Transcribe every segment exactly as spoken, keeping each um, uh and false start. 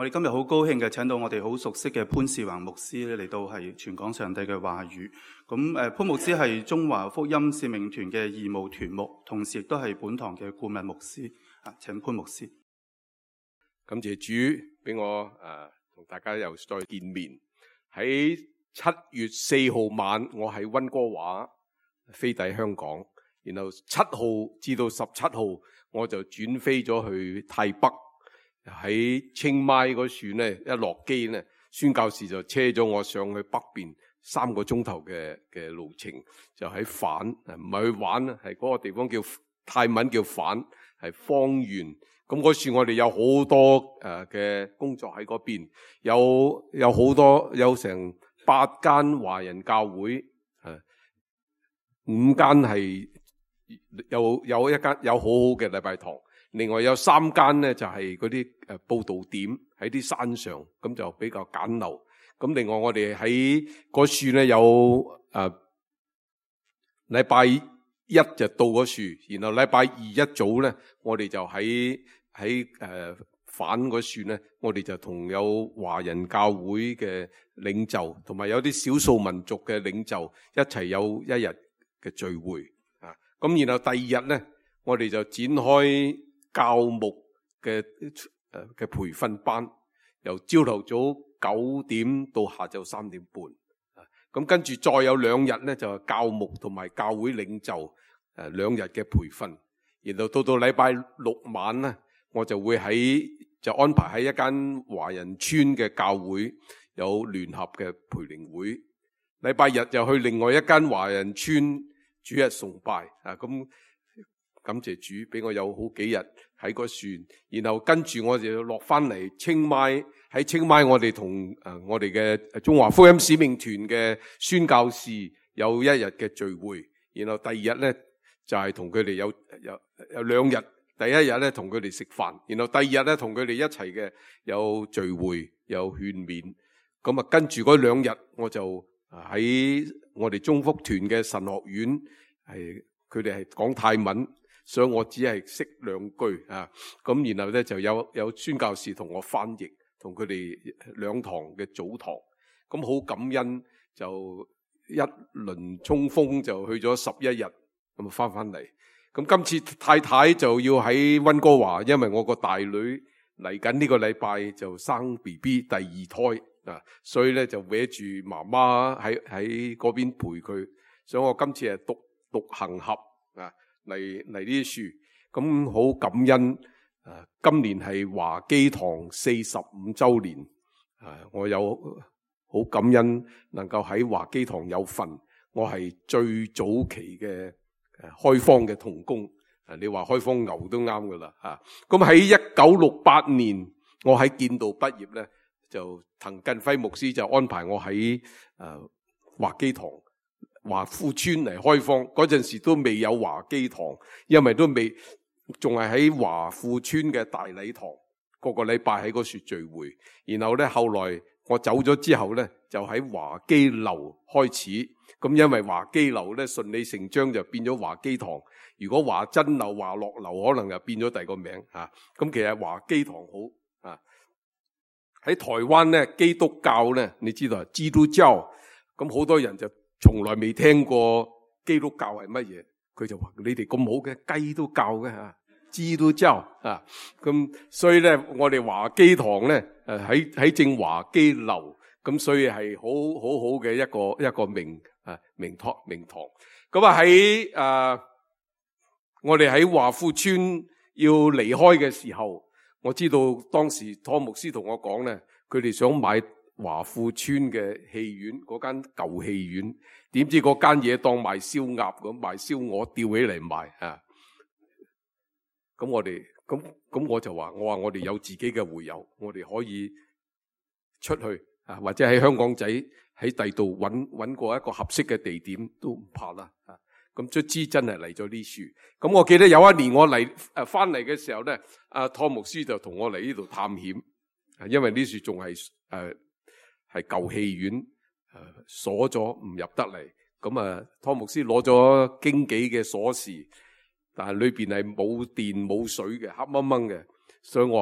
我哋今日好高興嘅請到我哋好熟悉嘅潘士宏牧師咧嚟到係傳講上帝嘅話語。咁誒，潘牧師係中華福音使命團嘅義務團牧，同時亦都係本堂嘅顧問牧師。啊，請潘牧師。 感謝主俾我誒同、呃、大家又再見面。喺七月四號晚，我喺溫哥華飛抵香港，然後七號至到十七號，我就轉飛咗去泰北。喺清邁嗰處咧，一落機咧，宣教士就車咗我上去北邊三個鐘頭嘅嘅路程，就喺反，唔係去玩，係嗰個地方叫泰文叫反，係方圓。咁嗰處我哋有好多誒嘅工作喺嗰邊，有有好多有成八間華人教會，誒五間係有有一間有好好嘅禮拜堂。另外有三間咧就係嗰啲誒佈道點喺啲山上，咁就比較簡陋。咁另外我哋喺嗰處咧有誒禮拜一就到嗰處，然後禮拜二一早咧，我哋就喺喺誒反嗰處咧，我哋就同有華人教會嘅領袖，同埋有啲少數民族嘅領袖一齊有一日嘅聚會啊。咁然後第二日咧，我哋就展開教牧嘅誒嘅培訓班，由朝頭早九點到下晝三點半。咁跟住再有兩日咧，就係教牧同埋教會領袖誒兩日嘅培訓。然後到到禮拜六晚咧，我就會喺就安排喺一間華人村嘅教會有聯合嘅培靈會。禮拜日就去另外一間華人村主日崇拜啊。咁感謝主俾我有好幾日喺個船，然後跟住我就落翻嚟清邁。喺清邁我哋同誒我哋嘅中華福音使命團嘅宣教士有一日嘅聚會，然後第二日咧就係同佢哋有有有兩日，第一日咧同佢哋食飯，然後第二日咧同佢哋一齊嘅有聚會有勸勉。咁啊跟住嗰兩日我就喺我哋中福團嘅神學院，係佢哋係講泰文。所以我只係識兩句啊，咁然後咧就有有宣教士同我翻譯，同佢哋兩堂嘅早堂，咁好感恩，就一輪衝鋒就去咗十一日，咁啊翻翻嚟。咁今次太太就要喺溫哥華，因為我個大女嚟緊呢個禮拜就生 B B 第二胎啊，所以咧就搲住媽媽喺喺嗰邊陪佢，所以我今次係獨獨行俠啊。嚟嚟呢啲樹，咁好感恩。誒、啊，今年係華基堂四十五周年，誒、啊，我有好感恩能夠喺華基堂有份。我係最早期嘅誒開荒嘅同工，誒、啊，你話開荒牛都啱噶啦吓。咁喺一九六八年，我喺建道畢業咧，就滕近輝牧師就安排我喺誒華基堂。華富村嚟開荒嗰陣時都未有華基堂，因為都未仲係喺華富村嘅大禮堂，個個禮拜喺嗰處聚會。然後咧後來我走咗之後咧，就喺華基樓開始。咁因為華基樓咧順理成章就變咗華基堂。如果華真樓、華樂樓可能又變咗第二個名吓。咁、啊、其實華基堂好啊。喺台灣咧基督教咧，你知道基督教，咁好多人就從來未聽過基督教係乜嘢，佢就話你哋咁好嘅雞都教嘅吓，知都教啊。咁所以咧，我哋華基堂咧，誒喺喺正華基樓，咁所以係好好好嘅一個一個名啊名堂名堂。咁啊喺誒我哋喺華富村要離開嘅時候，我知道當時湯牧師同我講咧，佢哋想買華富村嘅戲院，嗰間舊戲院，點知嗰間嘢當賣燒鴨咁賣燒鵝吊起嚟賣啊！咁我哋咁咁我就話，我話我哋有自己嘅會友，我哋可以出去啊，或者喺香港仔喺第度揾揾過一個合適嘅地點都唔怕啦啊！咁卒之真係嚟咗呢處。咁我記得有一年我嚟誒翻嚟嘅時候咧，阿湯牧師就同我嚟呢度探險，因為呢處仲係誒。呃係舊戲院，誒鎖咗唔入得嚟。咁啊，湯牧師攞咗經紀嘅鎖匙，但係裏邊係冇電冇水嘅，黑掹掹嘅。所以我話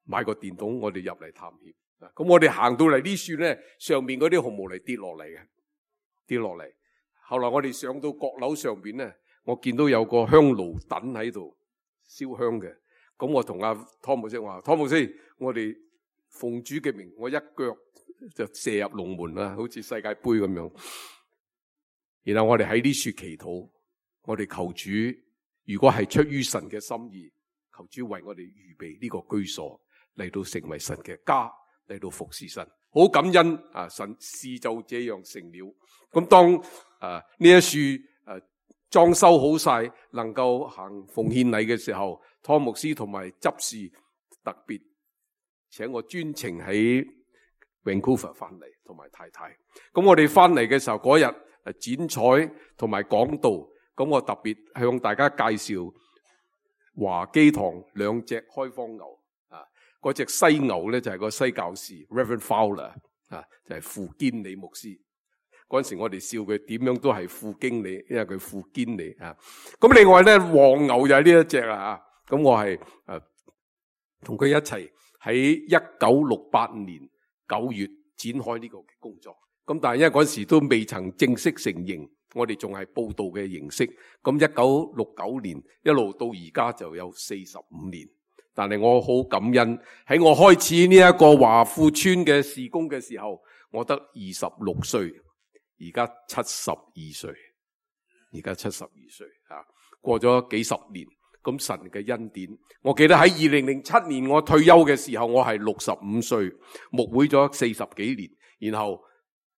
買個電筒，我哋入嚟探險。咁我哋行到嚟呢處咧，上面嗰啲紅毛泥跌落嚟嘅，跌落嚟。後來我哋上到閣樓上邊咧，我見到有個香爐躉喺度燒香嘅。咁我同阿湯牧師話：湯牧師，我哋奉主嘅名，我一腳就射入龍門啦，好似世界盃咁樣。然後我哋喺呢處祈禱，我哋求主，如果係出於神嘅心意，求主為我哋預備呢個居所，嚟到成為神嘅家，嚟到服侍神。好感恩啊！神事就這樣成了。咁當啊呢一處誒裝修好晒，能夠行奉獻禮嘅時候，湯牧師同埋執事特別請我專程喺 Vancouver 翻嚟，同埋太太。咁我哋翻嚟嘅時候嗰日誒剪彩同埋講道，咁我特別向大家介紹華基堂兩隻開荒牛啊，嗰隻西牛咧就係個西教士 Reverend Fowler 啊，就係副堅理牧師。嗰陣時我哋笑佢點樣都係副經理，因為佢副堅理啊。咁另外咧黃牛就係呢一隻啦吓。咁我係誒同佢一齊喺一九六八年九月展開呢個工作。咁但係因為嗰陣時都未曾正式成形，我哋仲係報道嘅形式。咁一九六九年一路到而家就有四十五年。但係我好感恩，喺我開始呢一個華富村嘅事工嘅時候，我得二十六歲。而家七十二歲，而家七十二歲啊！過咗幾十年，咁神嘅恩典，我記得喺二零零七年我退休嘅時候，我係六十五歲，牧會咗四十幾年，然後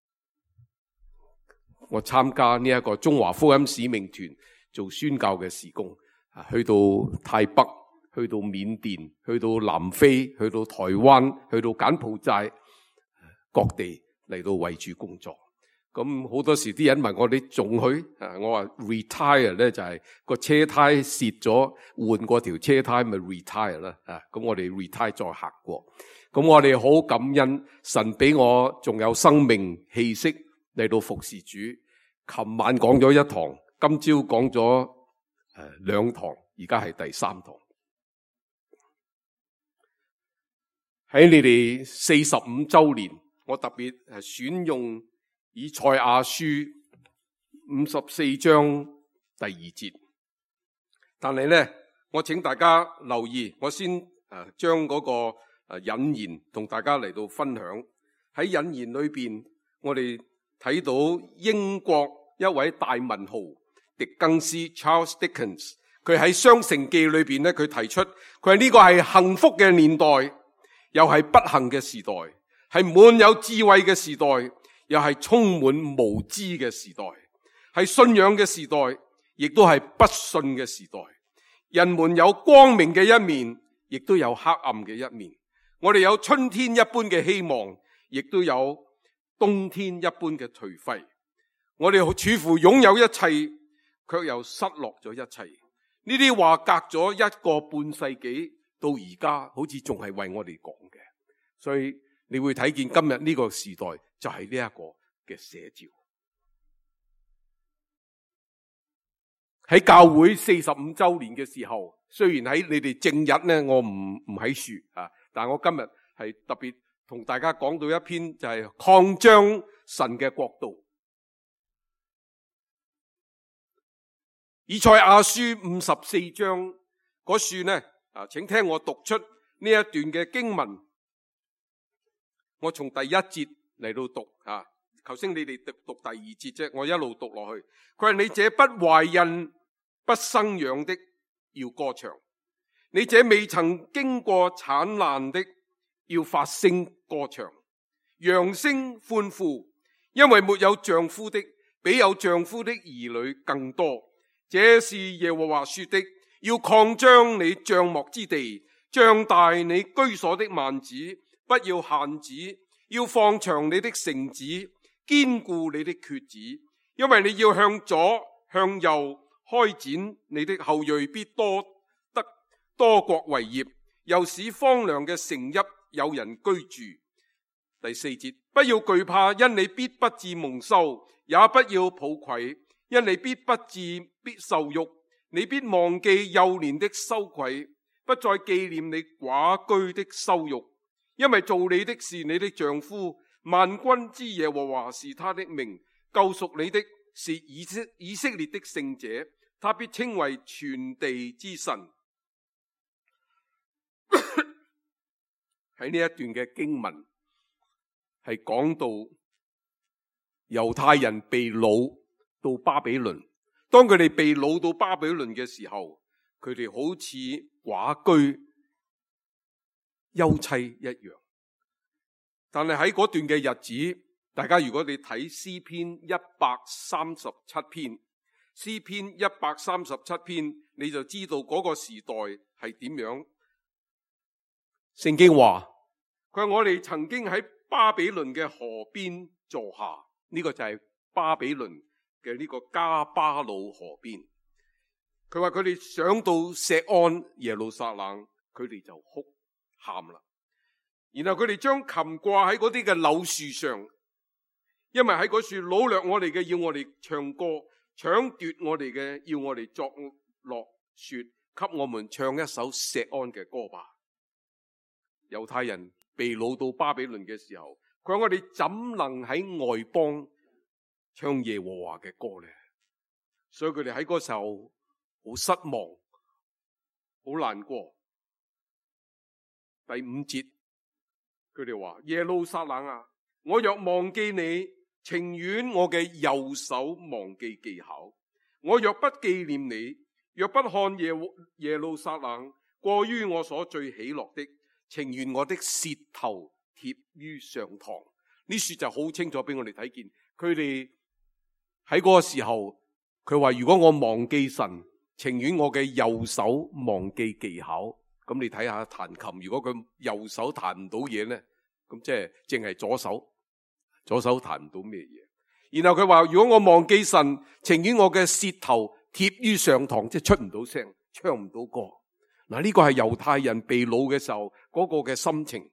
我參加呢一個中華福音使命團做宣教嘅事工，啊，去到泰北，去到緬甸，去到南非，去到台灣，去到柬埔寨，各地嚟到為主工作。咁好多時啲人問我哋仲去啊？我話 retire 咧就係個車胎蝕咗，換過條車胎咪 retire 啦啊！咁我哋 retire 再行過。咁我哋好感恩神俾我仲有生命氣息嚟到服侍主。琴晚講咗一堂，今朝講咗誒兩堂，而家係第三堂。喺你哋四十五周年，我特別係選用以賽亞書五十四章第二節，但係咧，我請大家留意，我先誒將嗰個誒引言同大家嚟到分享。喺引言裏邊，我哋睇到英國一位大文豪狄更斯 Charles Dickens， 佢喺《雙城記》裏邊咧，佢提出佢係呢個係幸福嘅年代，又係不幸嘅時代，係滿有智慧嘅時代，又係充滿無知嘅時代，係信仰嘅時代，亦都係不信嘅時代。人們有光明嘅一面，亦都有黑暗嘅一面。我哋有春天一般嘅希望，亦都有冬天一般嘅頹廢。我哋似乎擁有一切，卻又失落咗一切。呢啲話隔咗一個半世紀到而家，好似仲係為我哋講嘅。所以你會睇見今日呢個時代就係呢一個嘅寫照。喺教會四十五周年嘅時候，雖然喺你哋正日咧，我唔唔喺樹啊，但係我今日係特別同大家講到一篇就係擴張神嘅國度。以賽亞書五十四章嗰書呢，啊，請聽我讀出呢一段嘅經文。我從第一節嚟到讀啊，頭先你哋讀讀第二節啫，我一路讀落去。佢話：你這不懷孕不生養的要歌唱，你這未曾經過產難的要發聲歌唱，揚聲歡呼，因為沒有丈夫的比有丈夫的兒女更多。這是耶和華說的，要擴張你帳幕之地，張大你居所的幔子，不要限止，要放長你的繩子，堅固你的橛子，因為你要向左向右開展，你的後裔必多得多國為業，又使荒涼嘅城邑有人居住。第四節，不要懼怕，因你必不致蒙羞，也不要抱愧，因你必不致必受辱，你必忘記幼年的羞愧，不不再紀念你寡居的羞辱，因為做你的是你的丈夫，萬軍之耶和華是他的名，救贖你的是以色以色列的聖者，他必稱為全地之神。喺呢一段嘅經文係講到猶太人被擄到巴比倫，當佢哋被擄到巴比倫嘅時候，佢哋好似寡居休妻一樣。但係喺嗰段嘅日子，大家如果你睇詩篇一百三十七篇，詩篇一百三十七篇，你就知道嗰個時代係點樣。聖經話佢話我哋曾經喺巴比倫嘅河邊坐下，呢、這個就係巴比倫嘅呢個加巴魯河邊。佢話佢哋上到錫安耶路撒冷，佢哋就哭喊啦。然後佢哋將琴掛喺嗰啲嘅柳樹上，因為喺嗰樹擄掠我哋嘅，要我哋唱歌；搶奪我哋嘅，要我哋作樂說，給我們唱一首錫安嘅歌吧。猶太人被擄到巴比倫嘅時候，佢話我哋怎能喺外邦唱耶和華嘅歌呢？所以佢哋喺嗰時候好失望，好難過。第五節佢哋話：耶路撒冷啊，我若忘記你，情願我嘅右手忘記技巧；我若不紀念你，若不看耶耶路撒冷過於我所最喜樂的，情願我的舌頭貼於上膛。呢書就好清楚俾我哋睇見，佢哋喺嗰個時候，佢話如果我忘記神，情願我嘅右手忘記技巧。咁你睇下彈琴，如果佢右手彈唔到嘢呢，咁即係淨係左手，左手彈唔到咩嘢。然後佢話如果我忘記神，情願我嘅舌頭貼於上膛，即係出唔到聲，唱唔到歌。嗱，呢個係猶太人被擄嘅時候嗰個嘅心情。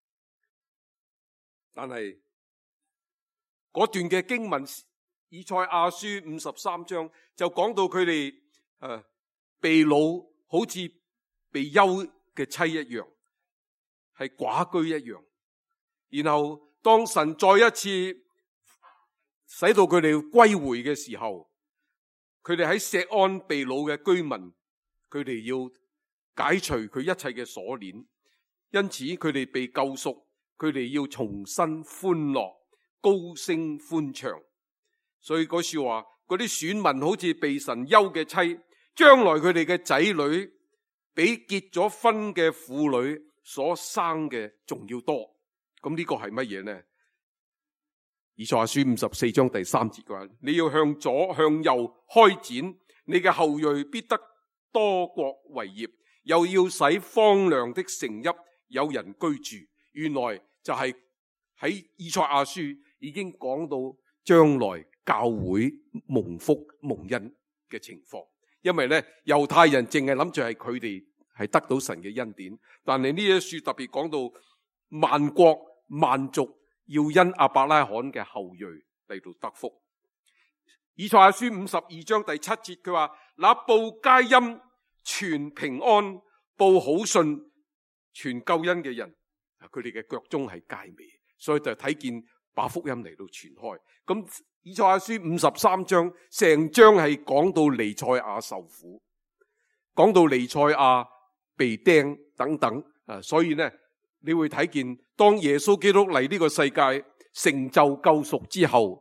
但係嗰段嘅經文以賽亞書五十三章就講到佢哋誒被擄好似被休嘅妻一樣，係寡居一樣。然後當神再一次使到佢哋歸回嘅時候，佢哋喺錫安被擄嘅居民，佢哋要解除佢一切嘅鎖鏈，因此佢哋被救贖，佢哋要重新歡樂，高聲歡唱。所以嗰句話，嗰啲選民好似被神休嘅妻，將來佢哋嘅仔女比結咗婚嘅婦女所生嘅仲要多。咁呢個係乜嘢呢？以賽亞書五十四章第三節嘅話，你要向左向右開展，你嘅後裔必得多國為業，又要使荒涼的城邑有人居住。原來就係喺以賽亞書已經講到將來教會蒙福蒙恩嘅情況。因為咧猶太人淨係諗住係佢哋係得到神嘅恩典，但係呢一書特別講到萬國萬族要因亞伯拉罕嘅後裔嚟到得福。以賽亞書五十二章第七節佢話：那報佳音傳平安報好信傳救恩嘅人，佢哋嘅腳蹤係佳美，所以就睇見把福音嚟到傳開。咁以賽亞書五十三章成章係講到彌賽亞受苦，講到彌賽亞被釘等等啊，所以呢你會睇見當耶穌基督嚟呢個世界成就救贖之後，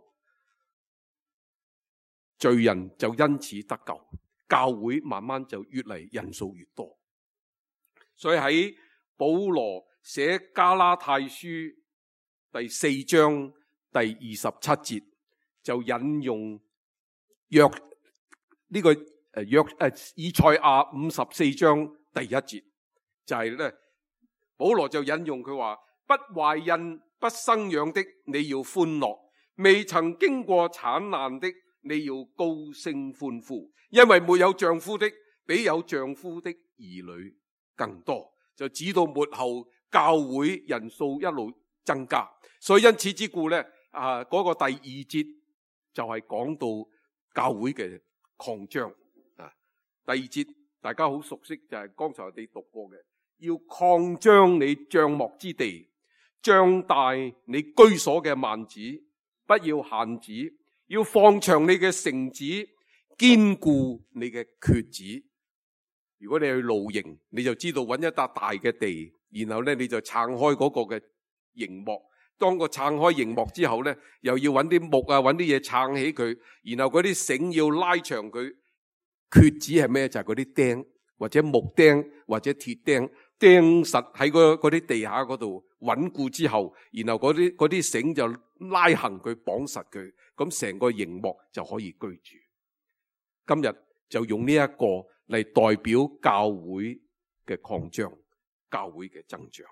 罪人就因此得救，教會慢慢就越嚟人數越多。所以喺保羅寫加拉太書第四章第二十七節就引用約呢、這個誒約誒以賽亞五十四章第一節，就係、是、咧保羅就引用佢話：不懷孕不生養的你要歡樂，未曾經過產難的你要高聲歡呼，因為沒有丈夫的比有丈夫的兒女更多。就指到末後教會人數一路增加，所以因此之故咧啊嗰、那個第二節就係講到教會嘅擴張啊。第二節第大家好熟悉，就係剛才我哋讀過嘅，要擴張你帳幕之地，張大你居所嘅幔子，不要限止，要放長你嘅繩子，堅固你嘅橛子。如果你去露營，你就知道揾一笪大嘅地，然後咧你就撐開嗰個嘅營幕。當個撐開營幕之後咧，又要揾啲木啊，揾啲嘢撐起佢，然後嗰啲繩要拉長佢。橛子係咩？就係嗰啲釘或者木釘或者鐵釘，釘實喺嗰啲地下嗰度穩固之後，然後嗰啲嗰啲繩就拉行佢，綁實佢，咁成個營幕就可以居住。今日就用呢一個嚟代表教會嘅擴張，教會嘅增長。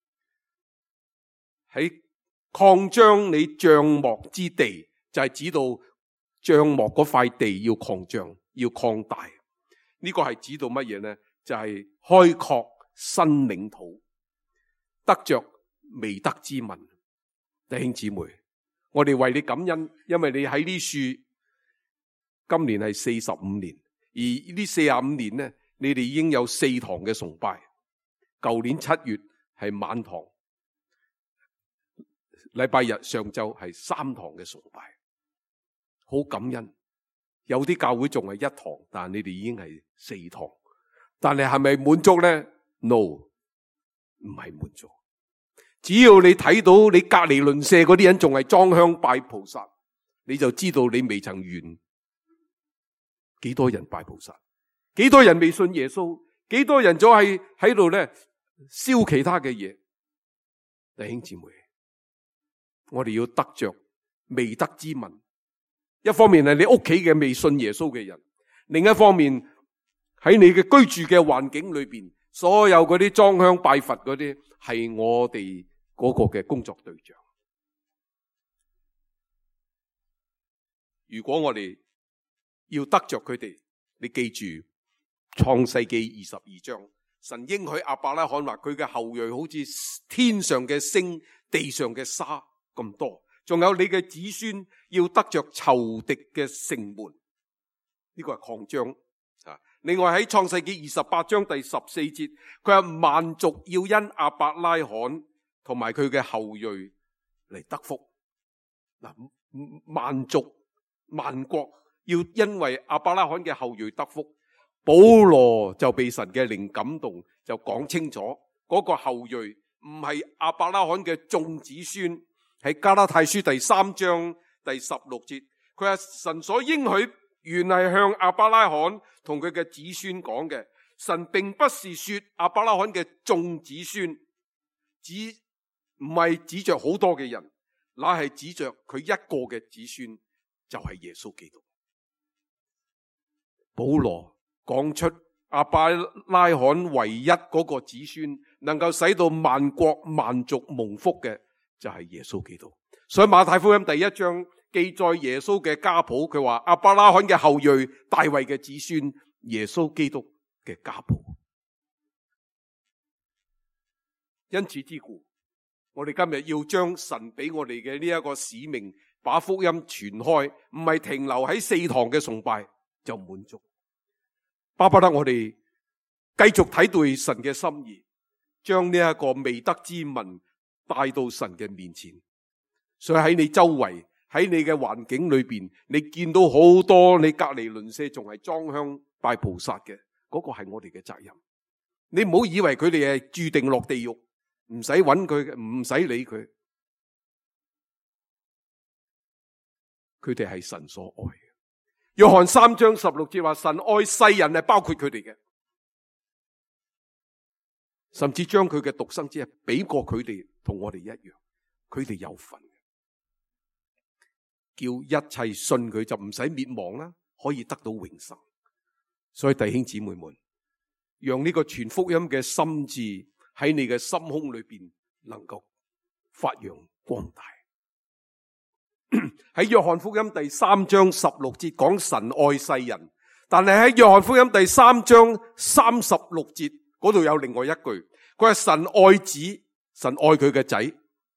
喺擴張你帳幕之地，就係指到帳幕嗰塊地要擴張。要擴大，呢、這個係指到乜嘢呢？就係、是、開拓新領土，得着未得之民。弟兄姊妹，我哋為你感恩，因為你喺呢樹今年係四十五年，而呢四十五年呢，你哋已經有四堂嘅崇拜。舊年七月係晚堂，禮拜日上晝係三堂嘅崇拜，好感恩。有啲教會仲係一堂，但係你哋已經係四堂，但係係咪滿足呢？ No， 唔係滿足。只要你睇到你隔離鄰舍嗰啲人仲係裝香拜菩薩，你就知道你未曾完。幾多人拜菩薩？幾多人未信耶穌？幾多人仲係喺度咧燒其他嘅嘢？弟兄姊妹，我哋要得着未得之民。一方面係你屋企嘅未信耶穌嘅人，另一方面喺你嘅居住嘅環境裏邊，所有嗰啲裝香拜佛嗰啲係我哋嗰個嘅工作對象。如果我哋要得着佢哋，你記住創世記二十二章，神應許亞伯拉罕話佢嘅後裔好似天上嘅星、地上嘅沙咁多。仲有你嘅子孫要得着仇敵嘅城門，呢個係擴張啊！另外喺創世記二十八章第十四節，佢話萬族要因亞伯拉罕同埋佢嘅後裔嚟得福。嗱，萬族萬國要因為亞伯拉罕嘅後裔得福。保羅就被神嘅靈感動，就講清楚嗰個後裔唔係亞伯拉罕嘅眾子孫。喺加拉太書第三章第十六節，佢話神所應許原係向亞伯拉罕同佢嘅子孫講嘅。神並不是說亞伯拉罕嘅眾子孫，指唔係指着好多嘅人，乃係指着佢一個嘅子孫，就係耶穌基督。保羅講出亞伯拉罕唯一嗰個子孫能夠使到萬國萬族蒙福嘅，就係耶穌基督。所以馬太福音第一章記載耶穌嘅家譜，佢話亞伯拉罕嘅後裔，大衛嘅子孫，耶穌基督嘅家譜。因此之故，我哋今日要將神俾我哋嘅呢一個使命，把福音傳開，唔係停留喺四堂嘅崇拜就滿足。巴不得我哋繼續睇對神嘅心意，將呢一個未得之民帶到神嘅面前。所以喺你周圍，喺你嘅環境裏邊，你見到好多你隔籬鄰舍仲係裝香拜菩薩嘅，嗰個係我哋嘅責任。你唔好以為佢哋係注定落地獄，唔使揾佢，唔使理佢。佢哋係神所愛嘅。約翰三章十六節話，神愛世人係包括佢哋嘅，甚至將佢嘅獨生子俾過佢哋，同我哋一樣，佢哋有份，叫一切信佢就唔使滅亡啦，可以得到永生。所以弟兄姊妹們，讓呢個傳福音嘅心志喺你嘅心胸裏邊能夠發揚光大。喺約翰福音第三章十六節講神愛世人，但係喺約翰福音第三章三十六節嗰度有另外一句，佢話神愛子，神愛佢嘅仔，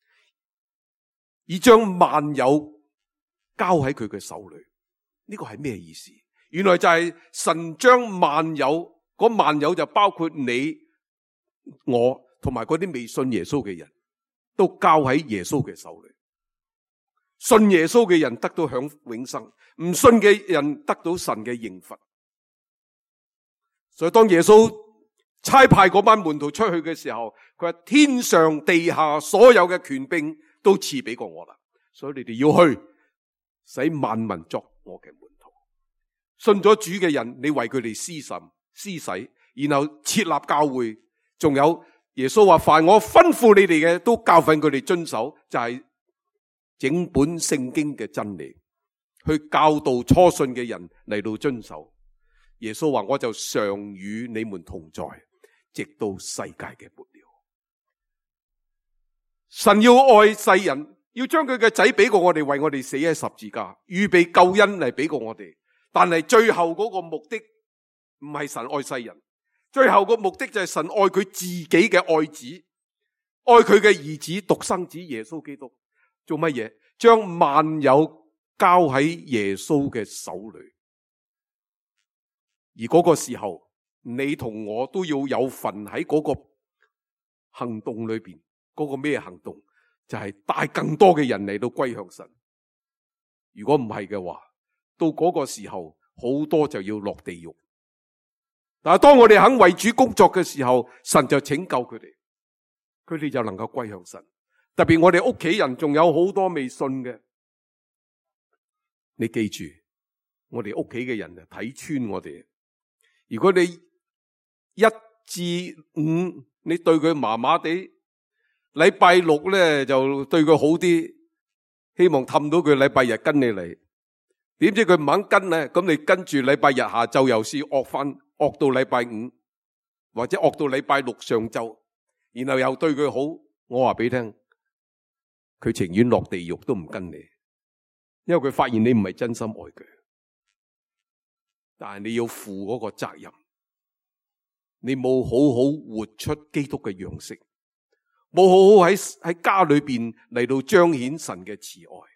已將萬有交喺佢嘅手裏。呢個係咩意思？原來就係神將萬有嗰萬有就包括你我同埋嗰啲未信耶穌嘅人，都交喺耶穌嘅手裏。信耶穌嘅人得到享永生，唔信嘅人得到神嘅刑罰。所以當耶穌差派嗰班門徒出去嘅時候，佢話天上地下所有嘅權柄都賜俾過我啦，所以你哋要去使萬民作我嘅門徒。信咗主嘅人，你為佢哋施浸施洗，然後設立教會，仲有耶穌話凡我吩咐你哋嘅都教訓佢哋遵守，就係、是、整本聖經嘅真理，去教導初信嘅人嚟到遵守。耶穌話我就常與你們同在，直到世界嘅末了。神要愛世人，要將佢嘅仔俾過我哋，為我哋死喺十字架，預備救恩嚟俾過我哋。但係最後嗰個目的唔係神愛世人，最後個目的就係神愛佢自己嘅愛子，愛佢嘅兒子獨生子耶穌基督。做乜嘢？將萬有交喺耶穌嘅手裏。而嗰個時候，你同我都要有份喺嗰個行動裏邊。嗰個咩行動？就係帶更多嘅人嚟到歸向神。如果唔係嘅話，到嗰個時候，好多就要落地獄。但係當我哋肯為主工作嘅時候，神就拯救佢哋，佢哋就能夠歸向神。特別我哋屋企人仲有好多未信嘅，你記住，我哋屋企嘅人就睇穿我哋。如果你一至五你對佢麻麻地，禮拜六咧就對佢好啲，希望氹到佢禮拜日跟你嚟。點知佢唔肯跟咧，咁你跟住禮拜日下晝又試惡翻，惡到禮拜五，或者惡到禮拜六上晝，然後又對佢好。我話俾你聽，佢情願落地獄都唔跟你，因為佢發現你唔係真心愛佢。但係你要負嗰個責任，你冇好好活出基督嘅樣式，冇好好喺喺家裏邊嚟到彰顯神嘅慈愛。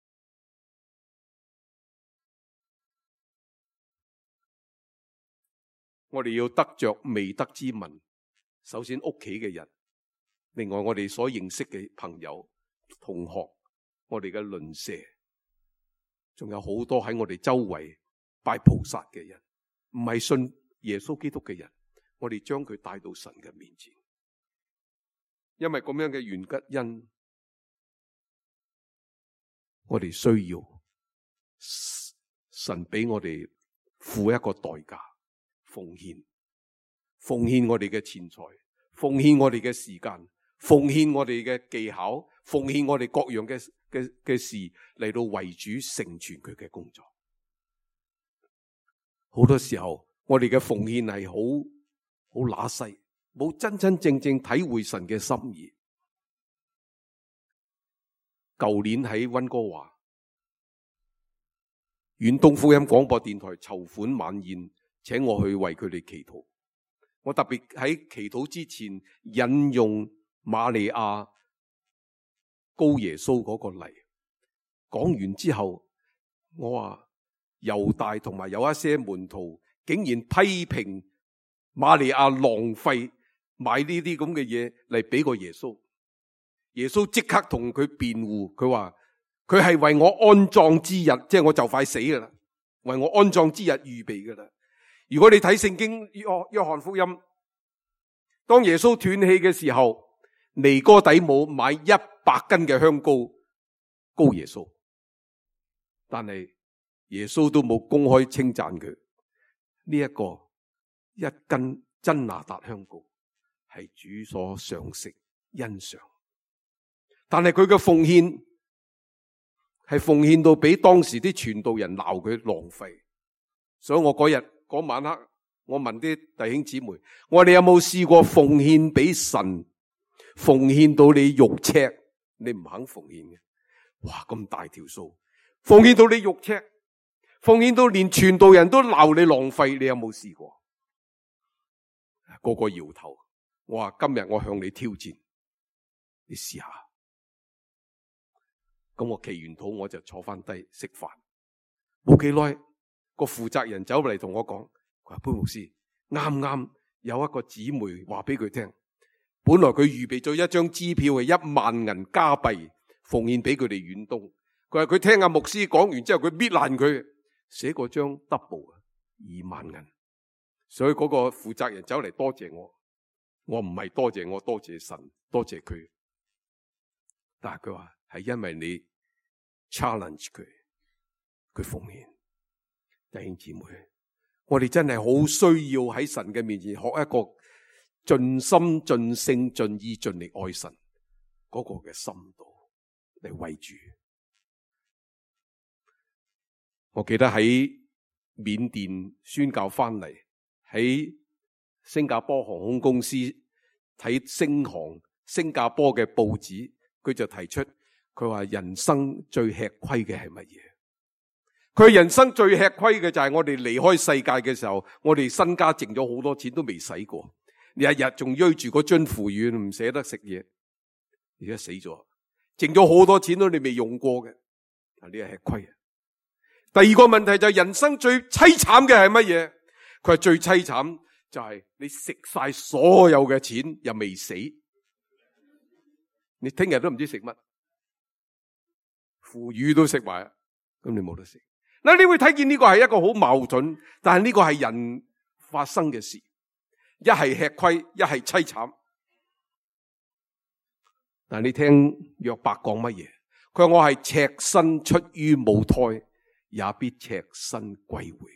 我哋要得着未得之民，首先屋企嘅人，另外我哋所認識嘅朋友、同學，我哋嘅鄰舍，仲有好多喺我哋周圍拜菩薩嘅人，唔係信耶穌基督嘅人，我哋將佢帶到神嘅面前。因為咁樣嘅緣吉恩，我哋需要神俾我哋付一個代價，奉獻，奉獻我哋嘅錢財，奉獻我哋嘅時間，奉獻我哋嘅技巧，奉獻我哋各樣嘅嘅嘅事嚟到為主成全佢嘅工作。好多時候我哋嘅奉獻係好好乸細，冇真真正正體會神嘅心意。舊年喺溫哥華遠東福音廣播電台籌款晚宴，請我去為佢哋祈禱。我特別喺祈禱之前引用瑪利亞膏耶穌嗰個例，講完之後，我話猶大同埋有一些門徒竟然批評瑪利亞浪費買呢啲咁嘅嘢嚟俾個耶穌。耶穌即刻同佢辯護，佢話佢係為我安葬之日，即係我就快死噶啦，為我安葬之日預備噶啦。如果你睇聖經約約翰福音，當耶穌斷氣嘅時候，尼哥底母買一百斤嘅香膏膏耶穌，但係耶穌都冇公開稱讚佢。呢一個一斤真哪噠香膏係主所賞識欣賞，但係佢嘅奉獻係奉獻到俾當時啲傳道人鬧佢浪費。所以我嗰日嗰晚黑，我問啲弟兄姊妹，我哋有冇試過奉獻俾神，奉獻到你肉赤，你唔肯奉獻嘅？哇，咁大條數，奉獻到你肉赤，奉獻到連傳道人都鬧你浪費，你有冇試過？個個搖頭。我話今日我向你挑戰，你試下。咁我祈完禱，我就坐翻低食飯。冇幾耐，個負責人走嚟同我講，佢話潘牧師， 啱啱有一個姊妹話俾佢聽，本來佢預備咗一張支票係一萬銀加幣奉獻俾佢哋遠東。佢話佢聽阿牧師講完之後，佢搣爛佢，寫嗰張 double 二萬銀。所以嗰個負責人走嚟多謝我，我唔係多謝我，多謝神，多謝佢。但係佢話係因為你 challenge 佢，佢奉獻。弟兄姊妹，我哋真係好需要喺神嘅面前學一個盡心盡性盡意盡力愛神嗰個嘅深度嚟為主。我記得喺緬甸宣教翻嚟，喺新加坡航空公司睇星航新加坡嘅報紙，佢就提出佢話人生最吃虧嘅係乜嘢？佢人生最吃虧嘅就係我哋離開世界嘅時候，我哋身家剩咗好多錢都未使過，日日仲追住嗰樽腐乳唔捨得食嘢，而家死咗，剩咗好多錢都你未用過嘅，啊呢係吃虧啊！第二個問題就係人生最淒慘嘅係乜嘢？佢係最淒慘就係你食晒所有嘅錢又未死，你聽日都唔知食乜，腐乳都食埋，咁你冇得食。嗱，你會睇見呢個係一個好矛盾，但係呢個係人發生嘅事，一係吃虧，一係淒慘。但係你聽約伯講乜嘢？佢話我係赤身出於母胎，也必赤身歸回。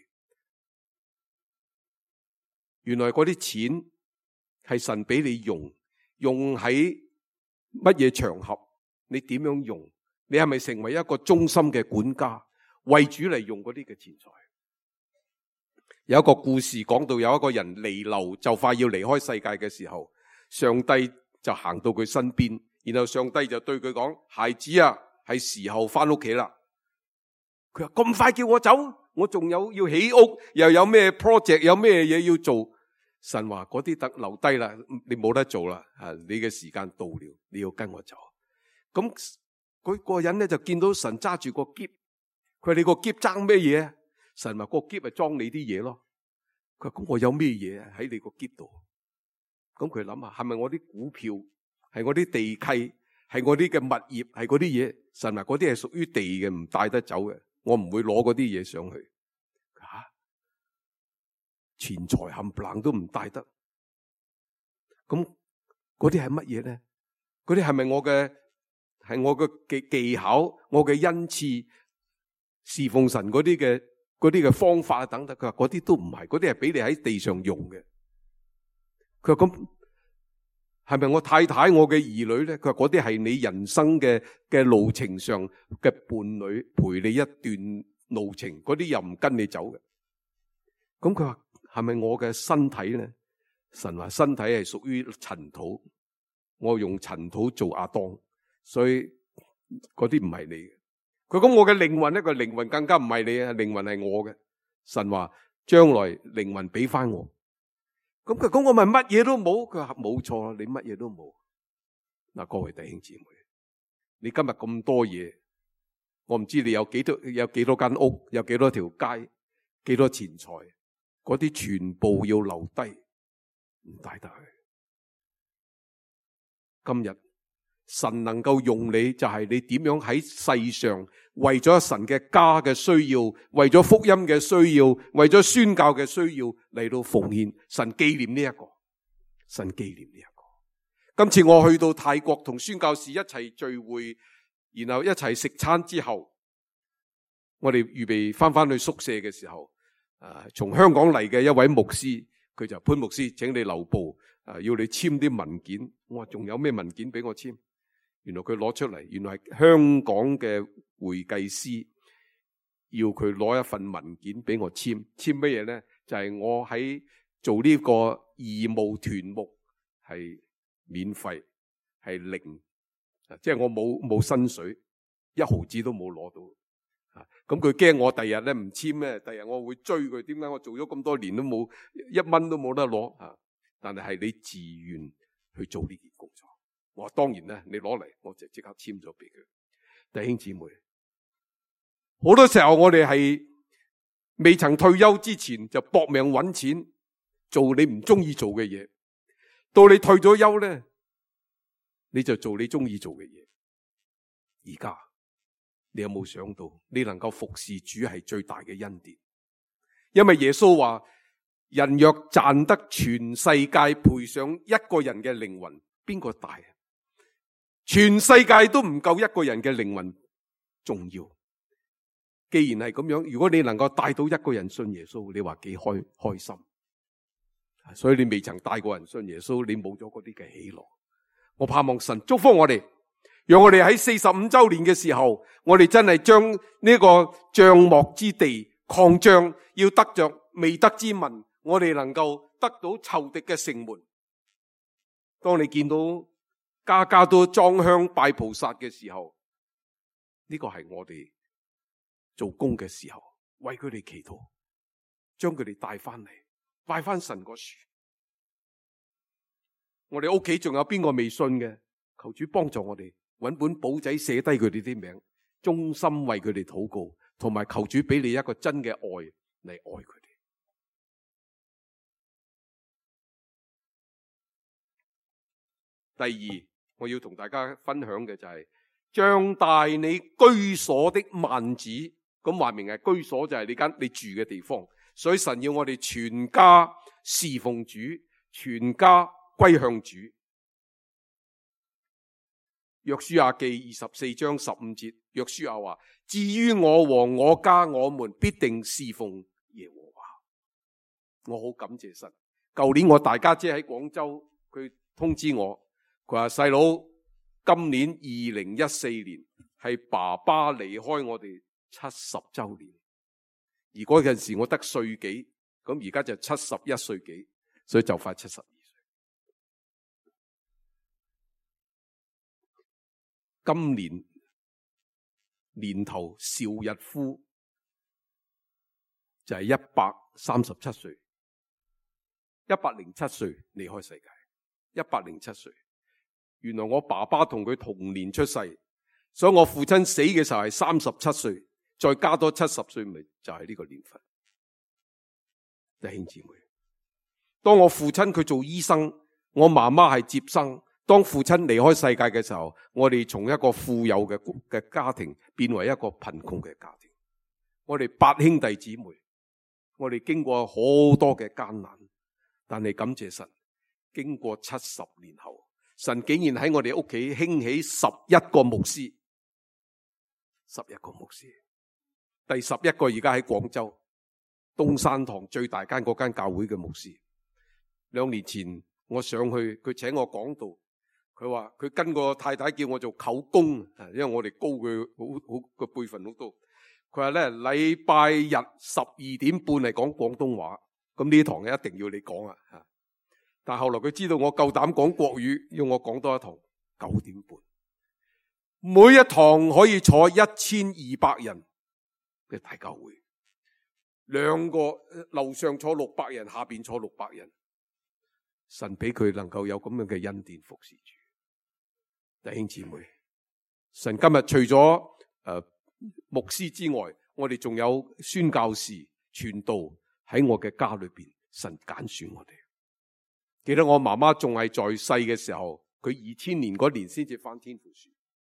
原來嗰啲錢係神俾你用，用喺乜嘢場合？你點樣用？你係咪成為一個忠心嘅管家，為主嚟用嗰啲嘅錢財？有一個故事講到，有一個人彌留就快要離開世界嘅時候，上帝就行到佢身邊，然後上帝就對佢講：孩子啊，係時候翻屋企啦。佢話咁快叫我走？我仲有要起屋，又有咩 project， 有咩嘢要做？神話嗰啲得留低啦，你冇得做啦，啊，你嘅時間到了，你要跟我走。咁嗰個人咧就見到神揸住個篋，佢話你個篋爭咩嘢？神話個篋係裝你啲嘢咯。佢話咁我有咩嘢喺你個篋度？咁佢諗下，係咪我啲股票，係我啲地契，係我啲嘅物業，係嗰啲嘢？神話嗰啲係屬於地嘅，唔帶得走嘅。我唔會攞嗰啲嘢上去，吓、啊、錢財冚唪唥都唔帶得。咁嗰啲係乜嘢咧？嗰啲係咪我嘅係我嘅技技巧，我嘅恩賜，侍奉神嗰啲嘅嗰啲嘅方法啊等等？佢話嗰啲都唔係，嗰啲係俾你喺地上用嘅。佢話咁係咪我太太我嘅兒女咧？佢話嗰啲係你人生嘅嘅路程上嘅伴侶，陪你一段路程，嗰啲又唔跟你走嘅。咁佢話係咪我嘅身體咧？神話身體係屬於塵土，我用塵土做亞當，所以嗰啲唔係你嘅。佢講我嘅靈魂咧，個靈魂更加唔係你啊，靈魂係我嘅。神話將來靈魂俾翻我。咁佢講我咪乜嘢都冇？佢話冇錯，你乜嘢都冇。嗱，各位弟兄姊妹，你今日咁多嘢，我唔知你有幾多有幾多間屋，有幾多條街，幾多錢財，嗰啲全部要留低，唔帶得去。今日神能夠用你，就係你點樣喺世上為咗神嘅家嘅需要，為咗福音嘅需要，為咗宣教嘅需要嚟到奉獻。神紀念呢一個，神紀念呢一個。今次我去到泰國同宣教士一齊聚會，然後一齊食餐之後，我哋預備翻翻去宿舍嘅時候，誒，從香港嚟嘅一位牧師，佢就潘牧師，請你留步，誒，要你簽啲文件。我話仲有咩文件俾我簽？原來佢攞出嚟，原來係香港嘅會計師要佢攞一份文件俾我簽，簽乜嘢咧？就係、是、我喺做呢個義務團目係免費，係零，即係我冇冇薪水，一毫子都冇攞到。咁佢驚我第日咧唔簽咧，第日我會追佢。點解我做咗咁多年都冇一蚊都冇得攞？吓，但係係你自願去做呢件工作。我話當然咧，你攞嚟我就即刻簽咗俾佢。弟兄姊妹，好多時候我哋係未曾退休之前就搏命揾錢， 做你唔中意做嘅嘢。到你退咗休咧，你就做你中意做嘅嘢。而家你有冇想到，你能夠服侍主係最大嘅恩典？因為耶穌話，人若賺得全世界，賠上一個人嘅靈魂，邊個大啊？全世界都唔夠一個人嘅靈魂重要。既然係咁樣，如果你能夠帶到一個人信耶穌，你話幾開開心？所以你未曾帶過人信耶穌，你冇咗嗰啲嘅喜樂。我盼望神祝福我哋，讓我哋喺四十五周年嘅時候，我哋真係將呢個帳幕之地擴張，要得着未得之民，我哋能夠得到仇敵嘅城門。當你見到家家都裝香拜菩薩嘅時候，呢個係我哋做工嘅時候，為佢哋祈禱，將佢哋帶翻嚟。拜翻神個樹，我哋屋企仲有邊個未信嘅？求主幫助我哋，搵本簿仔寫低佢哋啲名，衷心為佢哋禱告，同埋求主俾你一個真嘅愛嚟愛佢哋。第二，我要同大家分享嘅就係、是、將帶你居所的幔子，咁話明係居所就係你間你住嘅地方。所以神要我哋全家侍奉主，全家歸向主。約書亞記二十四章十五節，約書亞話：至於我和我家，我們必定侍奉耶和華。我好感謝神。舊年我大家姐喺廣州，佢通知我，佢話細佬，今年二零一四年係爸爸離開我哋七十周年。而嗰陣時我得歲幾，咁而家就七十一歲幾，所以就快七十二歲。今年年頭邵逸夫就係一百三十七歲，一百零七歲離開世界，一百零七歲。原來我爸爸同佢同年出世，所以我父親死嘅時候係三十七歲。再加多七十歲，咪就係呢個年份。弟兄姊妹，當我父親佢做醫生，我媽媽係接生。當父親離開世界嘅時候，我哋從一個富有嘅嘅家庭變為一個貧窮嘅家庭。我哋八兄弟姊妹，我哋經過好多嘅艱難，但係感謝神，經過七十年後，神竟然喺我哋屋企興起十一個牧師，十一個牧師。第十一個而家喺廣州東山堂最大間嗰間教會嘅牧師。兩年前我上去，佢請我講道，佢話佢跟個太太叫我做舅公，因為我哋高佢好好個輩分好多。佢話咧禮拜日十二點半嚟講廣東話，咁呢堂一定要你講啊！但後來佢知道我夠膽講國語，要我講多一堂九點半，每一堂可以坐一千二百人嘅大教會，兩個樓上坐六百人，下邊坐六百人。神俾佢能夠有咁樣嘅恩典服侍主。弟兄姊妹，神今日除咗誒、呃、牧師之外，我哋仲有宣教士、傳道喺我嘅家裏邊，神揀選我哋。記得我媽媽仲係在世嘅時候，佢二千年嗰年先至返天父樹。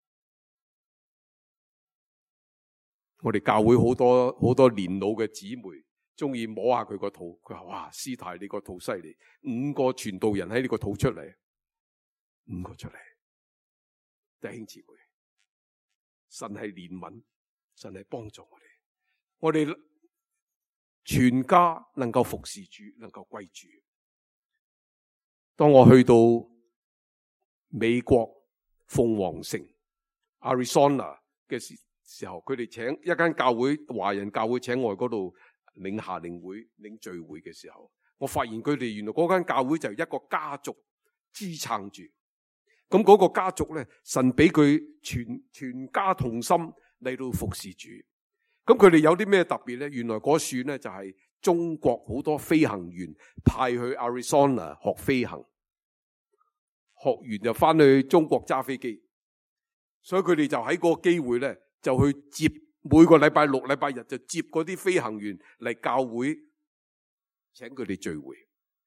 我哋教會好多好多年老嘅姊妹中意摸下佢個肚，佢話：哇，師太你個肚犀利，五個傳道人喺呢個肚出嚟，五個出嚟。弟兄姊妹，神係憐憫，神係幫助我哋，我哋全家能夠服侍主，能夠歸主。當我去到美國鳳凰城 Arizona 嘅時時候，佢哋請一間教會，華人教會請我去嗰度領夏令會、領聚會嘅時候，我發現佢哋原來嗰間教會就係一個家族支撐住。咁嗰個家族咧，神俾佢全全家同心嚟到服侍主。咁佢哋有啲咩特別咧？原來嗰樹咧就係中國好多飛行員派去 Arizona 學飛行，學完就翻去中國揸飛機，所以佢哋就喺嗰個機會咧，就去接每個禮拜六、禮拜日就接嗰啲飛行員嚟教會，請佢哋聚會。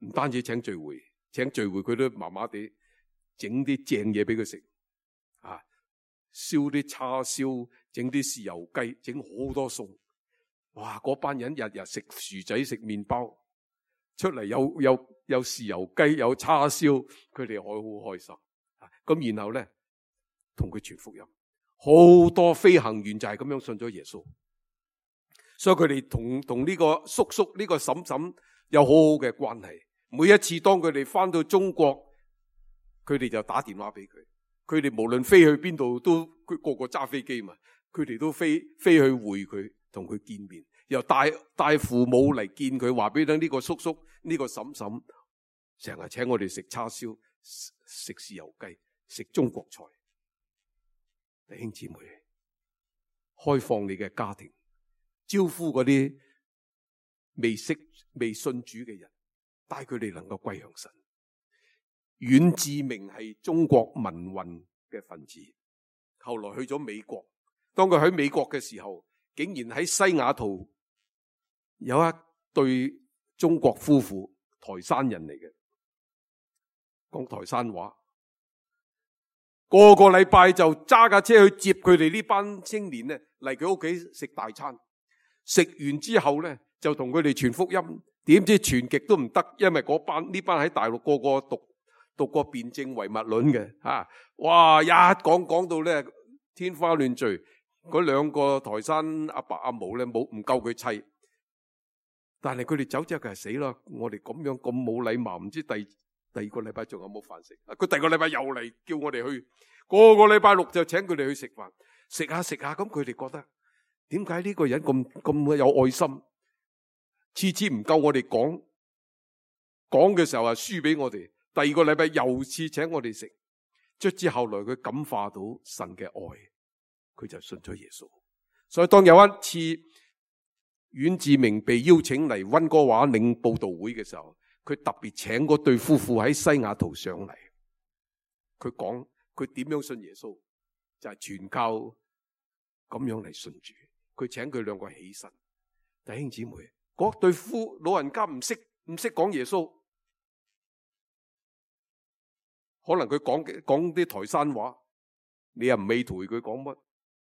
唔單止請聚會，請聚會佢都麻麻地，整啲正嘢俾佢食，啊，燒啲叉燒，整啲豉油雞，整好多餸。哇！嗰班人日日食薯仔食麵包，出嚟有有有豉油雞有叉燒，佢哋好好開心。咁然後咧，同佢傳福音，好多飛行員就係咁樣信咗耶穌。所以佢哋同同呢個叔叔呢個嬸嬸有好好嘅關係。每一次當佢哋翻到中國，佢哋就打電話俾佢。佢哋無論飛去邊度都，佢個個揸飛機嘛，佢哋都飛飛去會佢，同佢見面，又帶帶父母嚟見佢，話俾佢聽呢個叔叔呢個嬸嬸成日請我哋食叉燒、食豉油雞、食中國菜。弟兄姊妹，開放你嘅家庭。招呼嗰啲未識未信主嘅人，帶佢哋能夠歸向神。阮志明係中國民運嘅分子，後來去咗美國。當佢喺美國嘅時候，竟然喺西雅圖有一對中國夫婦，台山人嚟嘅，講台山話，個個禮拜就揸架車去接佢哋呢班青年咧嚟佢屋企食大餐。食完之後咧，就同佢哋傳福音，點知傳極都唔得，因為嗰班呢班喺大陸個個讀讀過辯證唯物論嘅，吓，哇！一講講到咧天花亂墜，嗰兩個台山阿伯阿母咧冇唔夠佢砌，但係佢哋走之後佢係死啦！我哋咁樣咁冇禮貌，唔知第第二個禮拜仲有冇飯食？佢第二個禮拜又嚟叫我哋去，個個禮拜六就請佢哋去食飯，食下食下，咁佢哋覺得。點解呢個人咁咁有愛心？次次唔夠我哋講，講嘅時候啊輸俾我哋。第二個禮拜又次請我哋食，卒之後來佢感化到神嘅愛，佢就信咗耶穌。所以當有一次阮志明被邀請嚟溫哥華領佈道會嘅時候，佢特別請嗰對夫婦喺西雅圖上嚟。佢講佢點樣信耶穌，就係全靠咁樣嚟信主。佢請佢兩個起身，弟兄姊妹，嗰對夫老人家唔識唔識講耶穌，可能佢講講啲台山話，你又唔未同佢講乜。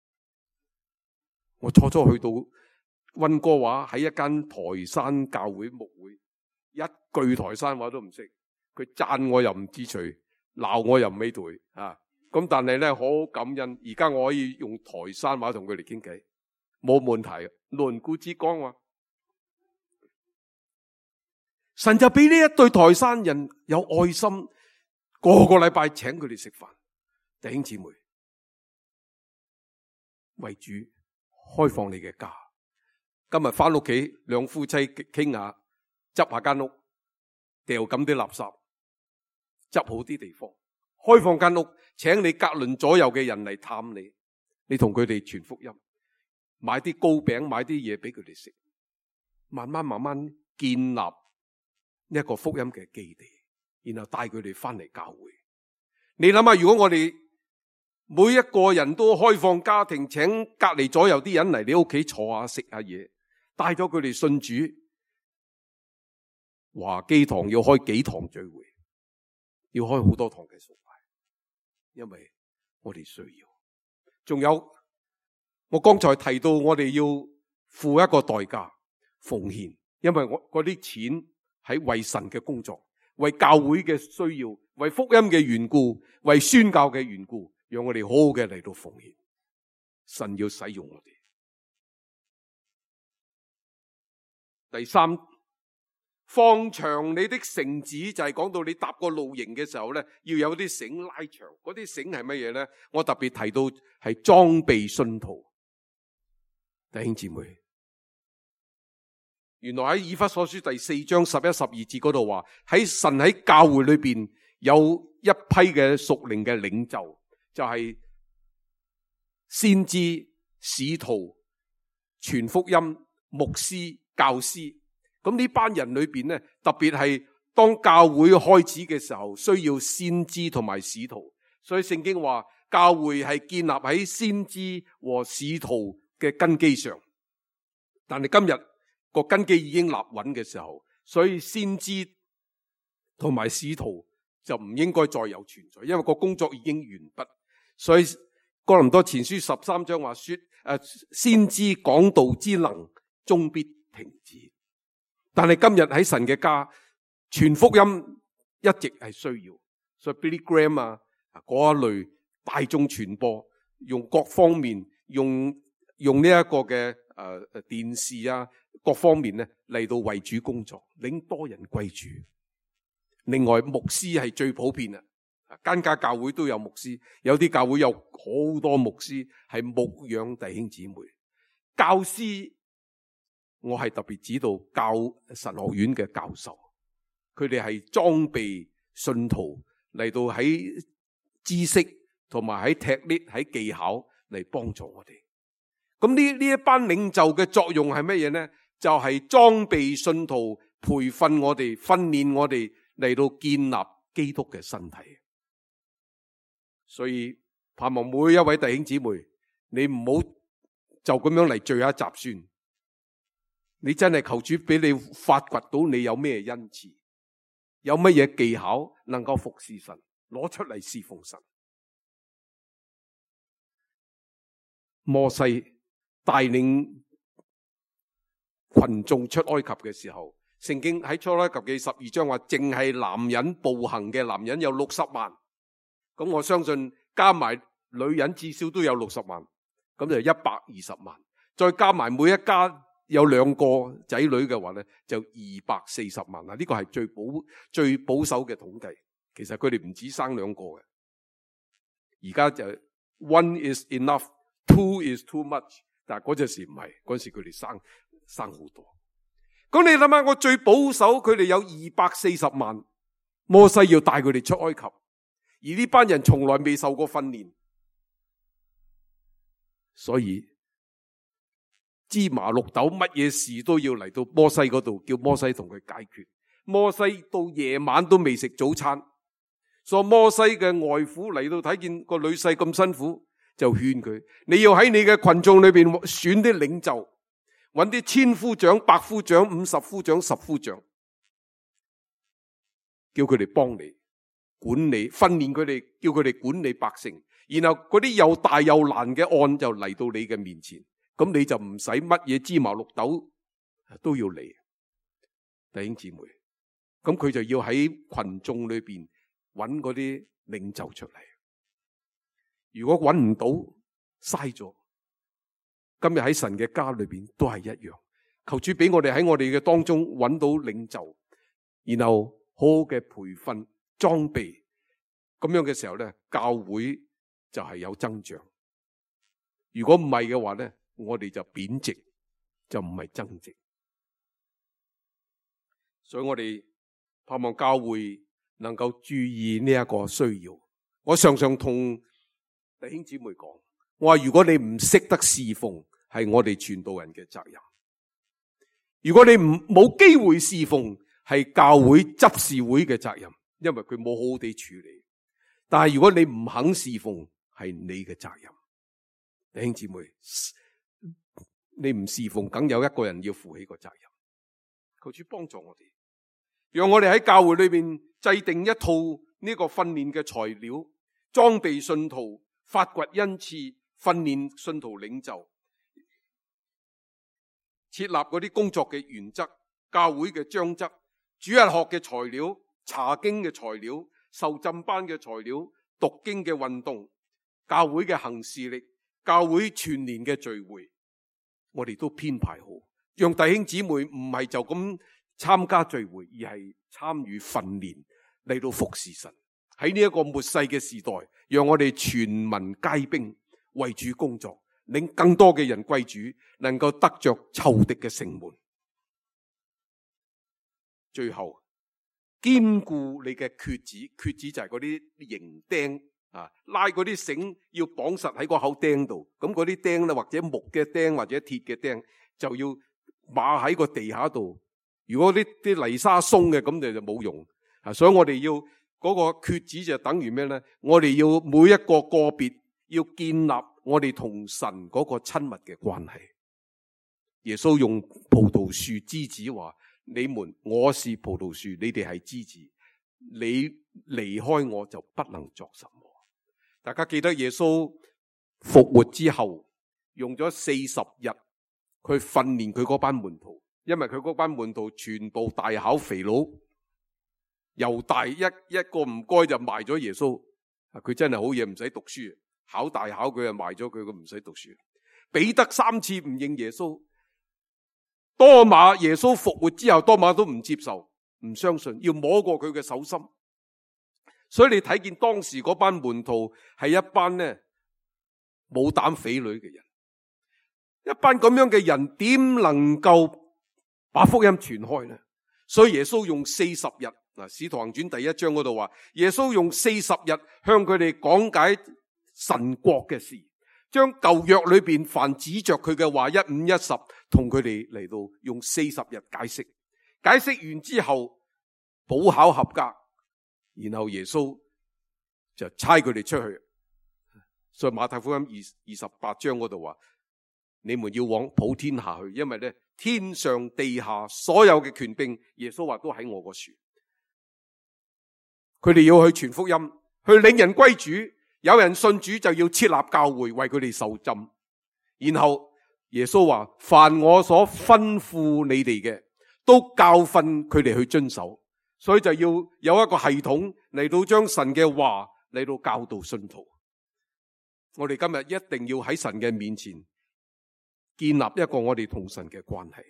我初初去到溫哥華喺一間台山教會牧會，一句台山話都唔識，佢讚我又唔知趣，鬧我又唔未同啊。咁但係咧好感恩，而家我可以用台山話同佢哋傾偈。冇問題，論古之光話，神就俾呢一對台山人有愛心，個個禮拜請佢哋食飯。弟兄姊妹，為主開放你嘅家。今日翻屋企，兩夫妻傾下，執下間屋，掉咁啲垃圾，執好啲地方，開放間屋，請你隔鄰左右嘅人嚟探你，你同佢哋傳福音。買啲糕餅，買啲嘢俾佢哋食，慢慢慢慢建立一個福音嘅基地，然後帶佢哋翻嚟教會。你諗下，如果我哋每一個人都開放家庭，請隔籬左右啲人嚟你屋企坐下食下嘢，帶咗佢哋信主，華基堂要開幾堂聚會，要開好多堂嘅崇拜，因為我哋需要。仲有。我剛才提到我哋要付一個代價奉獻，因為我嗰啲錢係為神嘅工作，為教會嘅需要，為福音嘅緣故，為宣教嘅緣故，讓我哋好好嘅嚟到奉獻。神要使用我哋。第三，放長你的繩子，就係講到你搭個露營嘅時候咧，要有啲繩拉長。嗰啲繩係乜嘢咧？我特別提到係裝備信徒。弟兄姊妹，原來喺以弗所書第四章十一十二節嗰度話，喺神喺教會裏邊有一批嘅屬靈嘅領袖，就係先知、使徒、傳福音、牧師、教師。咁呢班人裏邊咧，特別係當教會開始嘅時候，需要先知同埋使徒。所以聖經話，教會係建立喺先知和使徒嘅根基上，但係今日個根基已經立穩嘅時候，所以先知同埋使徒就唔應該再有存在，因為個工作已經完畢。所以哥林多前書十三章話說，誒，先知講道之能終必停止。但係今日喺神嘅家傳福音一直係需要，所以 Billy Graham 啊嗰一類大眾傳播，用各方面用用呢一個嘅誒誒電視啊各方面咧嚟到為主工作，令多人歸主。另外牧師係最普遍啊，間間教會都有牧師，有啲教會有好多牧師係牧養弟兄姊妹。教師我係特別指導教神學院嘅教授，佢哋係裝備信徒嚟到喺知識同埋喺踢力喺技巧嚟幫助我哋。咁呢呢一班領袖嘅作用係乜嘢呢？就係、是、裝備信徒，培訓我哋，訓練我哋嚟到建立基督嘅身體。所以盼望每一位弟兄姊妹，你唔好就咁樣嚟聚一集算。你真係求主俾你發掘到你有咩恩賜，有乜嘢技巧能夠服侍神，攞出嚟侍奉神。摩西帶領群眾出埃及嘅時候，聖經喺出埃及記十二章話，淨係男人步行嘅男人有六十萬。咁我相信加埋女人至少都有六十萬，咁就一百二十萬。再加埋每一家有兩個仔女嘅話咧，就二百四十萬啦。呢個係最保最保守嘅統計。其實佢哋唔止生兩個嘅，而家就 one is enough，two is too much。但係嗰陣時唔係，嗰陣時佢哋生生好多。咁你諗下，我最保守佢哋有二百四十萬，摩西要帶佢哋出埃及，而呢班人從來未受過訓練，所以芝麻綠豆乜嘢事都要嚟到摩西嗰度，叫摩西同佢解決。摩西到夜晚都未食早餐，所以摩西嘅外父嚟到睇見個女婿咁辛苦，就勸佢：你要喺你嘅群眾裏邊選啲領袖，揾啲千夫長、百夫長、五十夫長、十夫長，叫佢哋幫你管理、訓練佢哋，叫佢哋管理百姓。然後嗰啲又大又難嘅案就嚟到你嘅面前。咁你就唔使乜嘢芝麻綠豆都要嚟，弟兄姊妹。咁佢就要喺群眾裏邊揾嗰啲領袖出嚟。如果揾唔到，嘥咗。今日喺神嘅家裏邊都係一樣。求主俾我哋喺我哋嘅當中揾到領袖，然後好好嘅培訓裝備。咁樣嘅時候咧，教會就係有增長。如果唔係嘅話咧，我哋就貶值，就唔係增值。所以我哋盼望教會能夠注意呢一個需要。我常常同弟兄姊妹講，我話如果你唔識得侍奉，係我哋傳道人嘅責任。如果你唔冇機會侍奉，係教會執事會嘅責任，因為佢冇好好地處理。但係如果你唔肯侍奉，係你嘅責任。弟兄姊妹，你唔侍奉，梗有一個人要負起個責任。求主幫助我哋，讓我哋喺教會裏邊制定一套呢個訓練嘅材料，裝備信徒，發掘恩賜，訓練信徒領袖，設立嗰啲工作嘅原則、教會嘅章則、主日學嘅材料、查經嘅材料、受浸班嘅材料、讀經嘅運動、教會嘅行事曆、教會全年嘅聚會，我哋都編排好，讓弟兄姊妹唔係就咁參加聚會，而係參與訓練嚟到服侍神。喺呢一個末世嘅時代，讓我哋全民皆兵為主工作，令更多嘅人歸主，能夠得着仇敵嘅城門。最後堅固你嘅橛子，橛子就係嗰啲營釘啊，拉嗰啲繩要綁實喺個口釘度。咁嗰啲釘咧，或者木嘅釘或者鐵嘅釘，就要碼喺個地下度。如果啲啲泥沙鬆嘅，咁就就冇用啊。所以我哋要嗰個橛子就等於咩咧？我哋要每一個個別要建立我哋同神嗰個親密嘅關係。耶穌用葡萄樹枝子話：你們，我是葡萄樹，你哋係枝子。 你離開我就不能作什麼。大家記得耶穌復活之後，用咗四十日去訓練佢嗰班門徒，因為佢嗰班門徒全部大考肥佬，猶大一一個唔該就賣咗耶穌。佢真係好嘢，唔使讀書，考大考佢就賣咗佢，佢唔使讀書。彼得三次唔認耶穌，多馬耶穌復活之後，多馬都唔接受，唔相信，要摸過佢嘅手心。所以你睇見當時嗰班門徒係一班呢冇膽匪類嘅人，一班咁樣嘅人點能夠把福音傳開呢？所以耶穌用四十日，嗱《使徒行傳》第一章嗰度話，耶穌用四十日向佢哋講解神國嘅事，將舊約裏邊凡指着佢嘅話一五一十，同佢哋嚟到用四十日解釋。解釋完之後，補考合格，然後耶穌就差佢哋出去。所以馬太福音二二十八章嗰度話，你們要往普天下去，因為咧天上地下所有嘅權柄，耶穌話都喺我個船。佢哋要去傳福音，去領人歸主。有人信主就要設立教會，為佢哋受浸。然後耶穌話，凡我所吩咐你哋嘅，都教訓佢哋去遵守。所以就要有一個系統嚟到將神嘅話嚟到教導信徒。我哋今日一定要喺神嘅面前建立一個我哋同神嘅關係。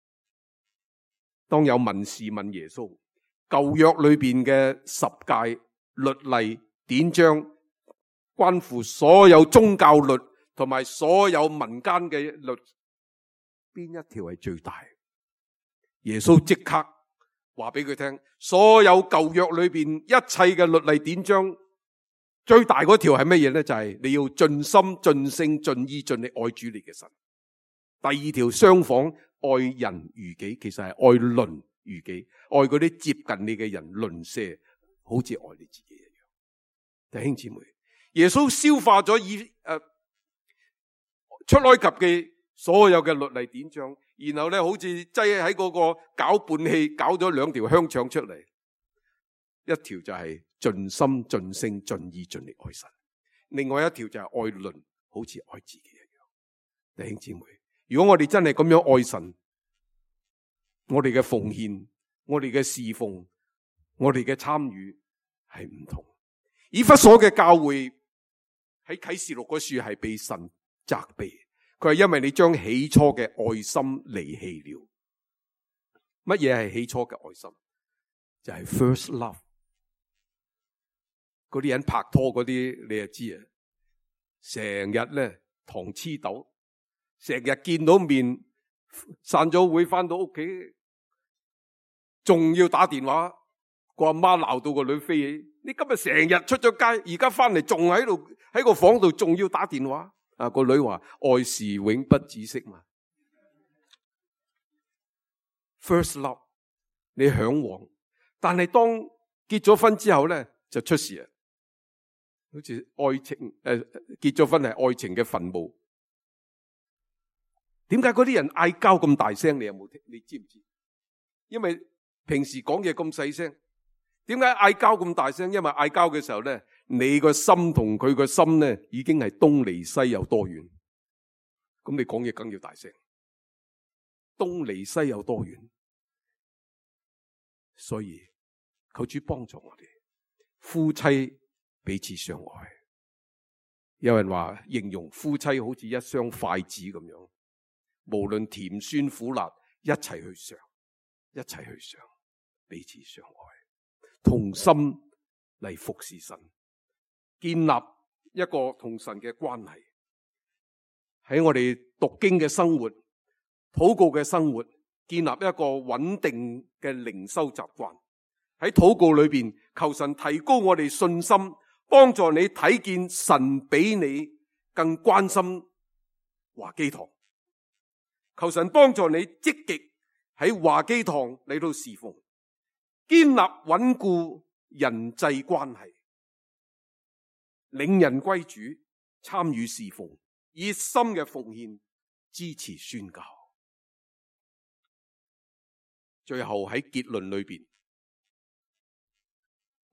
當有文士問耶穌，舊約裏邊嘅十誡、律例、典章，關乎所有宗教律同埋所有民間嘅律，邊一條係最大？耶穌即刻話俾佢聽，所有舊約裏邊一切嘅律例典章，最大嗰條係乜嘢咧？就係、是、你要盡心盡性盡意盡力愛主你嘅神。第二條相仿，愛人如己，其實係愛鄰如己，愛嗰啲接近你嘅人，鄰舍好似愛你自己一樣。弟兄姊妹，耶穌消化咗以誒、呃、出埃及嘅所有嘅律例典章，然後咧好似擠喺嗰個攪拌器搞咗兩條香腸出嚟，一條就係盡心盡性盡意盡力愛神，另外一條就係愛鄰好似愛自己一樣。弟兄姊妹，如果我哋真係咁樣愛神，我哋嘅奉獻、我哋嘅侍奉、我哋嘅參與係唔同。以弗所嘅教會喺啟示錄嗰處係被神責備，佢係因為你將起初嘅愛心離棄了。乜嘢係起初嘅愛心？就係 first love。嗰啲人拍拖嗰啲你就知啊，成日咧糖黐豆，成日見到面，散咗會翻到屋企，仲要打電話，個阿媽鬧到個女飛起。你今日成日出咗街，而家翻嚟仲喺度喺個房度，仲要打電話。啊，個女話愛是永不止息嘛。First love， 你向往，但係當結咗婚之後咧，就出事啊！好似愛情誒、呃，結咗婚係愛情嘅墳墓。點解嗰啲人嗌交咁大聲？你有冇聽？你知唔知？因為平時講嘢咁細聲。點解嗌交咁大聲？因為嗌交嘅時候咧，你個心同佢個心咧，已經係東離西有多遠。咁你講嘢梗要大聲。東離西有多遠？所以求主幫助我哋，夫妻彼此相愛。有人話形容夫妻好似一雙筷子咁樣，無論甜酸苦辣，一齊去嘗，一齊去嘗，彼此相愛。同心嚟服侍神，建立一個同神嘅關係。喺我哋讀經嘅生活、禱告嘅生活，建立一個穩定嘅靈修習慣。喺禱告裏邊，求神提高我哋信心，幫助你睇見神比你更關心華基堂。求神幫助你積極喺華基堂嚟到侍奉。建立穩固人際關係，領人歸主，參與侍奉，熱心嘅奉獻，支持宣教。最後喺結論裏邊，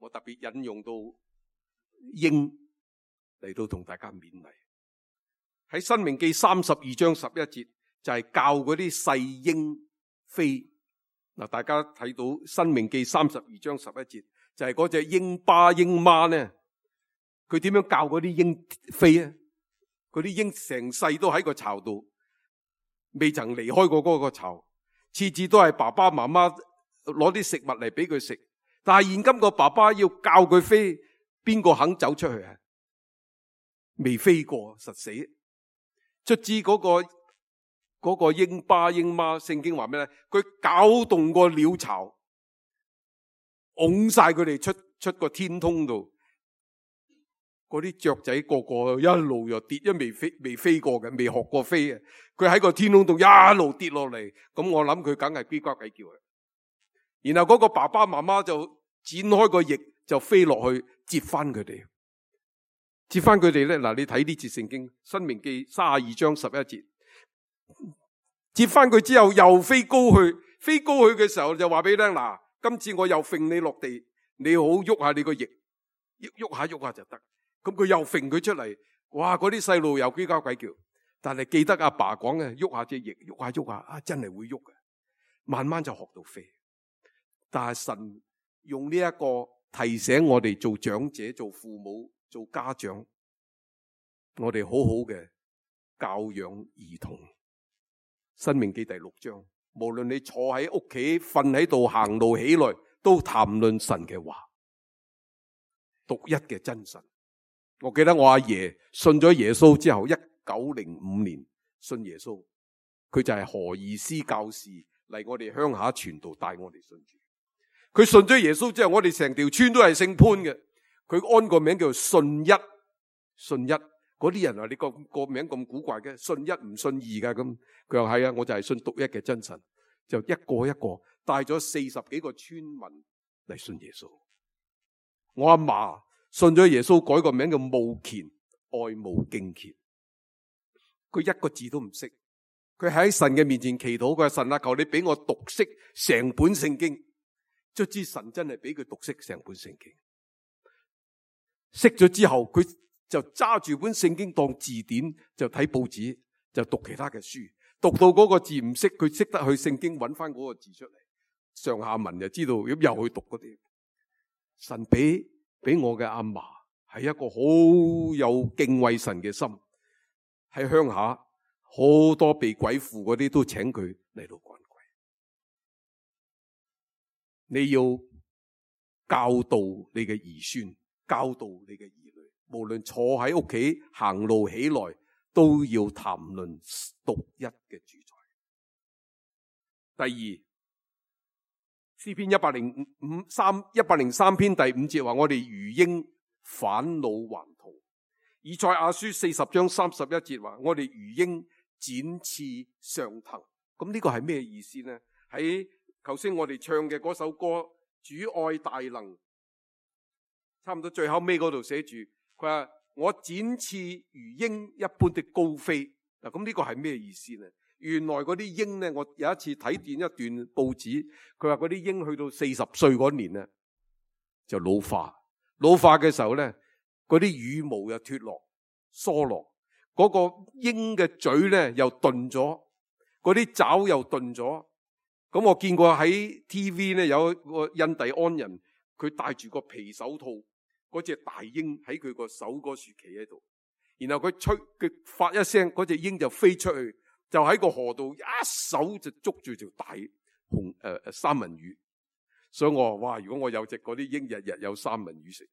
我特別引用到鷹嚟到同大家勉勵。喺《申命記》三十二章十一節就係、是、教嗰啲細鷹飛。嗱，大家睇到《申命記》三十二章十一節就係嗰隻鷹爸鷹媽咧，佢點樣教嗰啲鷹飛啊？嗰啲鷹成世都喺個巢度，未曾離開過嗰個巢，次次都係爸爸媽媽攞啲食物嚟俾佢食。但係現今個爸爸要教佢飛，邊個肯走出去啊？未飛過，實死。卒之嗰個嗰個鷹爸鷹媽，聖經話咩咧？佢攪動個鳥巢，拱晒佢哋出出個天空度。嗰啲雀仔個個一路又跌，因為未飛未飛過嘅，未學過飛嘅。佢喺個天空度一路跌落嚟，咁我諗佢梗係嘰呱鬼叫嘅。然後嗰個爸爸媽媽就展開個翼，就飛落去接翻佢哋。接翻佢哋咧，嗱，你睇呢節聖經《申命記》三十二章十一節，接翻佢之後又飛高去，飛高去嘅時候就話俾你聽，嗱，今次我又揈你落地，你好喐下你個翼，喐喐下喐下就得。咁佢又揈佢出嚟，哇！嗰啲細路又嘰呱鬼叫，但係記得阿爸講嘅，喐下隻翼，喐下喐下，啊，真係會喐嘅，慢慢就學到飛。但係神用呢一個提醒我哋做長者、做父母、做家長，我哋好好嘅教養兒童。申命記第六章，無論你坐喺屋企、瞓喺度、行路起來，都談論神嘅話，獨一嘅真神。我記得我阿爺信咗耶穌之後，一九零五年信耶穌，佢就係何義思教士嚟我哋鄉下傳道，帶我哋信主。佢信咗耶穌之後，我哋成條村都係姓潘嘅。佢安個名叫做信一，信一嗰啲人話你個個名咁古怪嘅，信一唔信二噶咁。佢話係啊，我就係信獨一嘅真神，就一個一個帶咗四十幾個村民嚟信耶穌。我阿嫲信咗耶穌，改個名叫慕虔，愛慕敬虔。佢一個字都唔識，佢喺神嘅面前祈禱，佢話神啊，求你俾我讀識成本聖經。卒之神真係俾佢讀識成本聖經。識咗之後，佢就揸住本聖經當字典，就睇報紙，就讀其他嘅書。讀到嗰個字唔識，佢識得去聖經揾翻嗰個字出嚟，上下文就知道，咁又去讀嗰啲。神俾俾我嘅阿嫲係一個好有敬畏神嘅心，喺鄉下好多被鬼附嗰啲都請佢嚟到趕鬼。你要教導你嘅兒孫，教導你嘅兒女，無論坐喺屋企行路起來，都要談論獨一嘅主宰。第二，詩篇一百零五三一百零三篇第五節話：我哋如鷹返老還童。以賽亞書四十章三十一節話：我哋如鷹展翅上騰。咁呢個係咩意思呢？喺頭先我哋唱嘅嗰首歌《主愛大能》，差唔多最後尾嗰度寫住，佢話我展翅如鷹一般的高飛。嗱，咁呢個係咩意思呢？原來嗰啲鷹呢，我有一次睇見一段報紙，佢話嗰啲鷹去到四十歲嗰年呢，就老化，老化嘅時候呢，嗰啲羽毛又脫落、疏落，嗰個鷹嘅嘴呢又鈍咗，嗰啲爪又鈍咗。咁我見過喺 T V 呢，有一個印第安人，佢戴住個皮手套，嗰隻大鷹喺佢個手嗰處企喺度，然後佢吹，佢發一聲，嗰隻鷹就飛出去，就喺個河度一手就捉住條大紅誒、呃、三文魚。所以我話哇，如果我有隻嗰啲鷹，日日有三文魚食。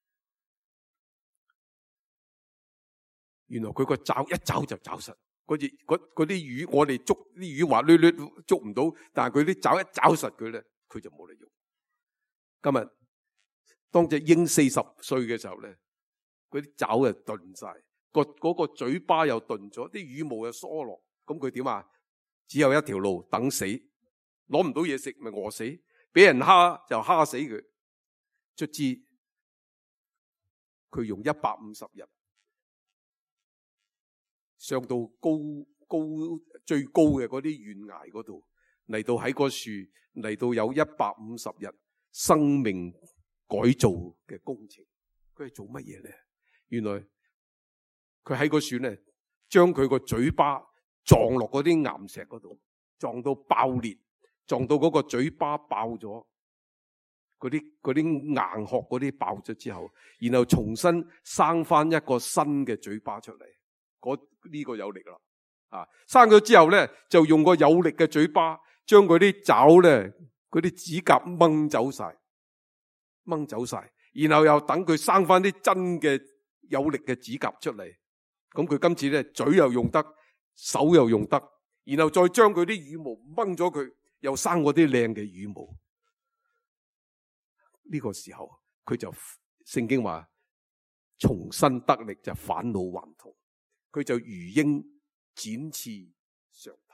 原來佢個爪一爪就爪實。嗰啲嗰啲魚，我哋捉啲魚滑捋捋捉唔到，但係佢啲爪一爪實佢咧，佢就冇得用。今日當隻鷹四十歲嘅時候咧，嗰啲爪就鈍晒，個嗰個嘴巴又鈍咗，啲羽毛又疏落，咁佢點啊？只有一條路，等死，攞唔到嘢食咪餓死，俾人蝦就蝦死佢。卒之佢用一百五十日。上到高高最高嘅嗰啲懸崖嗰度，嚟到喺個樹嚟到有一百五十日生命改造嘅工程。佢係做乜嘢咧？原來佢喺個船咧，將佢個嘴巴撞落嗰啲岩石嗰度，撞到爆裂，撞到嗰個嘴巴爆咗，嗰啲嗰啲硬殼嗰啲爆咗之後，然後重新生翻一個新嘅嘴巴出嚟。嗰呢個有力啦，啊，生咗之後咧，就用個有力嘅嘴巴將嗰啲爪咧，嗰啲指甲掹走晒，掹走晒。然後又等佢生翻啲真嘅有力嘅指甲出嚟，咁佢今次咧嘴又用得，手又用得，然後再將佢啲羽毛掹咗佢，又生嗰啲靚嘅羽毛。呢個時候佢就聖經話重新得力，就返老還童，佢就如鷹展翅上騰。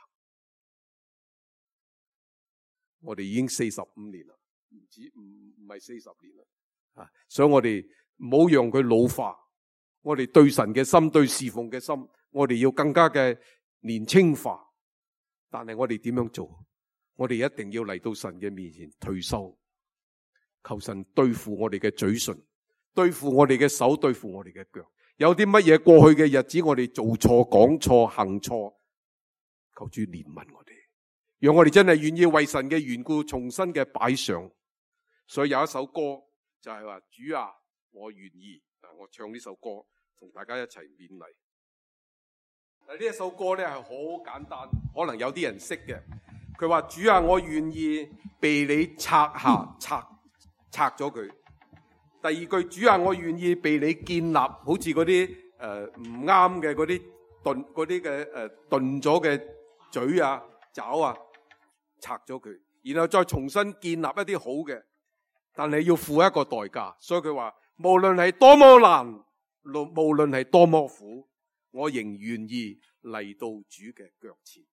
我哋已經四十五年啦，唔止唔唔係四十年啦。啊！所以我哋唔好讓佢老化，我哋對神嘅心、對侍奉嘅心，我哋要更加嘅年輕化。但係我哋點樣做？我哋一定要嚟到神嘅面前退休，求神對付我哋嘅嘴唇，對付我哋嘅手，對付我哋嘅腳。有啲乜嘢過去嘅日子，我哋做錯、講錯、行錯，求主憐憫我哋，讓我哋真係願意為神嘅緣故重新嘅擺上。所以有一首歌。就係話主啊，我願意啊！我唱呢首歌，同大家一齊勉勵。嗱，呢一首歌咧係好簡單，可能有啲人識嘅。佢話主啊，我願意被你拆下，拆拆咗佢。第二句，主啊，我願意被你建立，好似嗰啲誒唔啱嘅嗰啲鈍嗰啲嘅誒鈍咗嘅嘴啊、爪啊，拆咗佢，然後再重新建立一啲好嘅。但係要付一個代價，所以佢話無論係多麼難，無論係多麼苦，我仍願意嚟到主嘅腳前。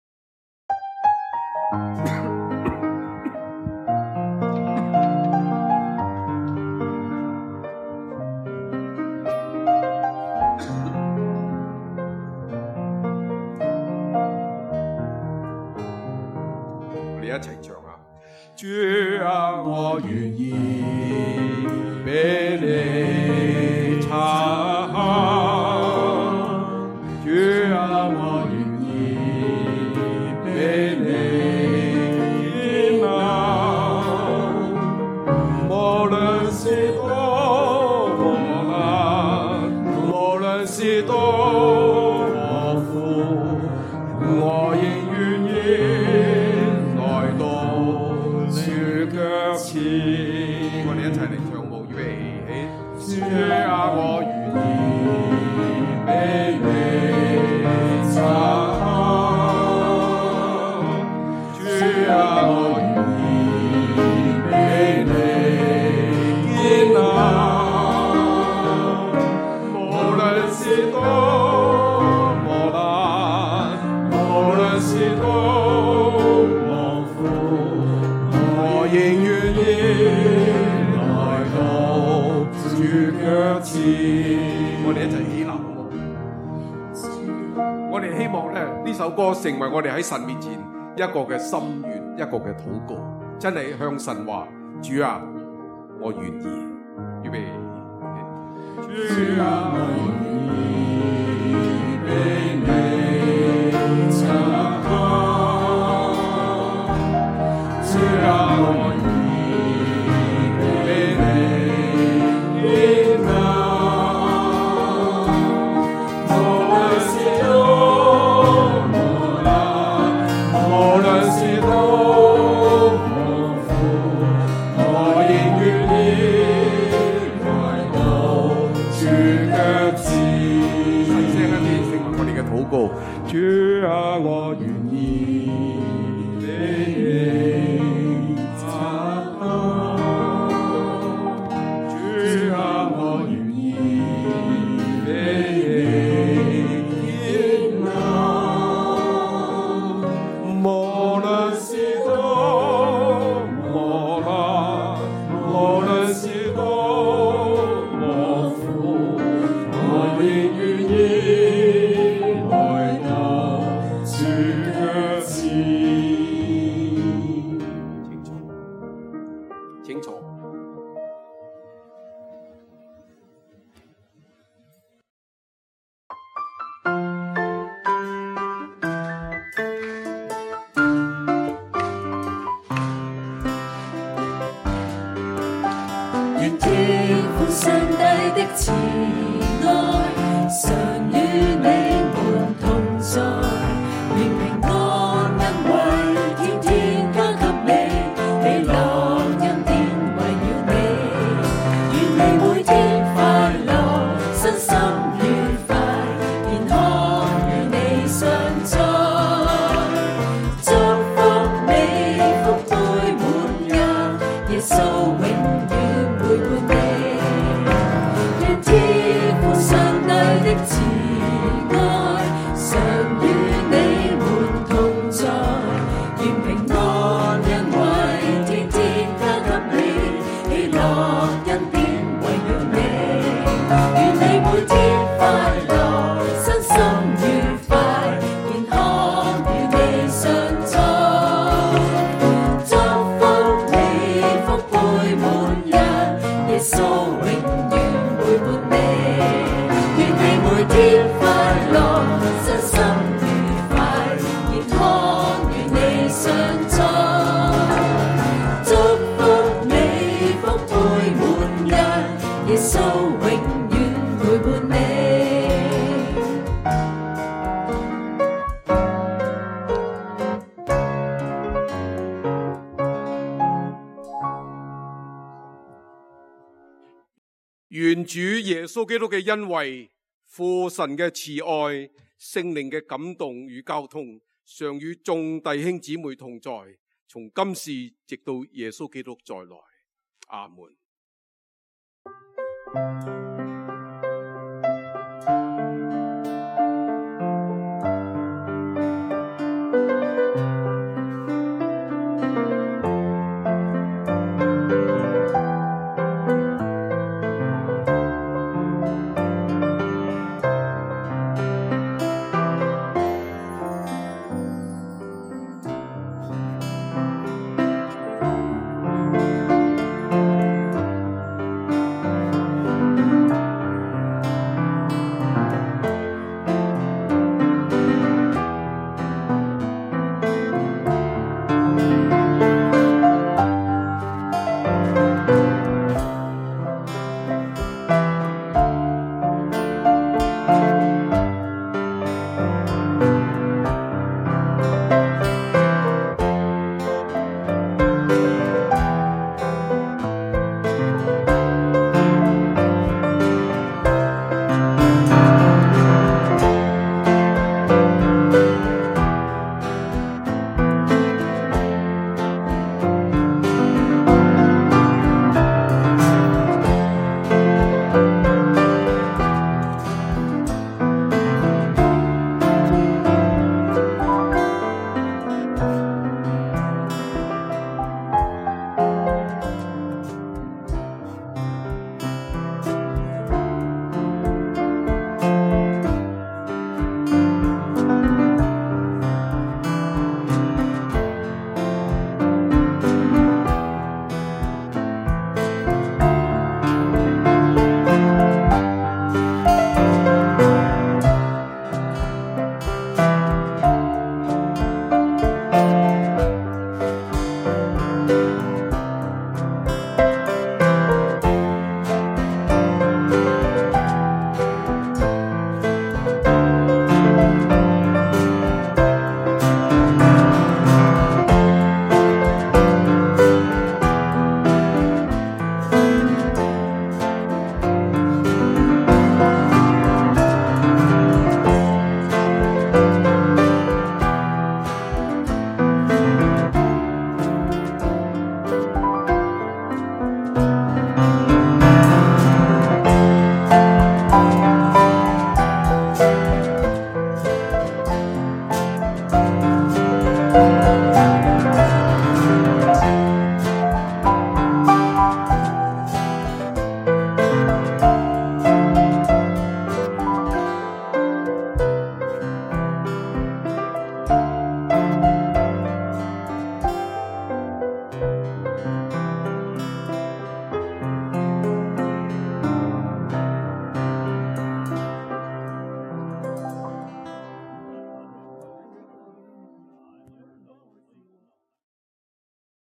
我哋一齊唱啊！主啊，我願意被你拆下，主啊，我願意被你建立，無論是多麼難，無論是多麼苦，我仍願意來到腳前。我哋一齊嚟唱舞，預備起。主啊，我願意被你拆下，主啊，我願意被你建立，無論是多麼難，無論是多麼苦，我仍願意來到主腳前。我哋一齊起立好唔好？我哋希望咧呢首歌成為我哋喺神面前一個嘅心願，一個嘅禱告，真係向神話：主啊，我願意。預備，主啊，我願意被你拆下，主啊，我願意被你建立，無論是多麼難，無論是多麼苦，我仍願意來到主腳前。大聲一啲，成為我哋嘅禱告。主啊，我願意被你拆下，主啊，我願意被你建立，無論是多麼難，無論是多麼苦，我仍願意來到主腳前。 慈愛，常與你們同在，願平安恩惠天天加給你，喜樂恩典圍繞你，願你每天快樂，身心愉快，健康與你相在，祝福你福杯滿溢，耶穌永遠陪伴你，願天父上帝的慈愛常與你們同在，願平安恩惠天天加給你，喜樂恩典圍繞你，願你每天快樂，身心愉快，健康與你相在，祝福你福杯滿溢，耶穌永遠陪伴你，願你每天快樂，身心愉快，健康與你相在，祝福你福杯滿溢，耶穌永遠陪伴你。 願主耶穌基督嘅恩惠、父神嘅慈愛、聖靈嘅感動與交通，常與眾弟兄姊妹同在，從今時直到耶穌基督再來。阿門。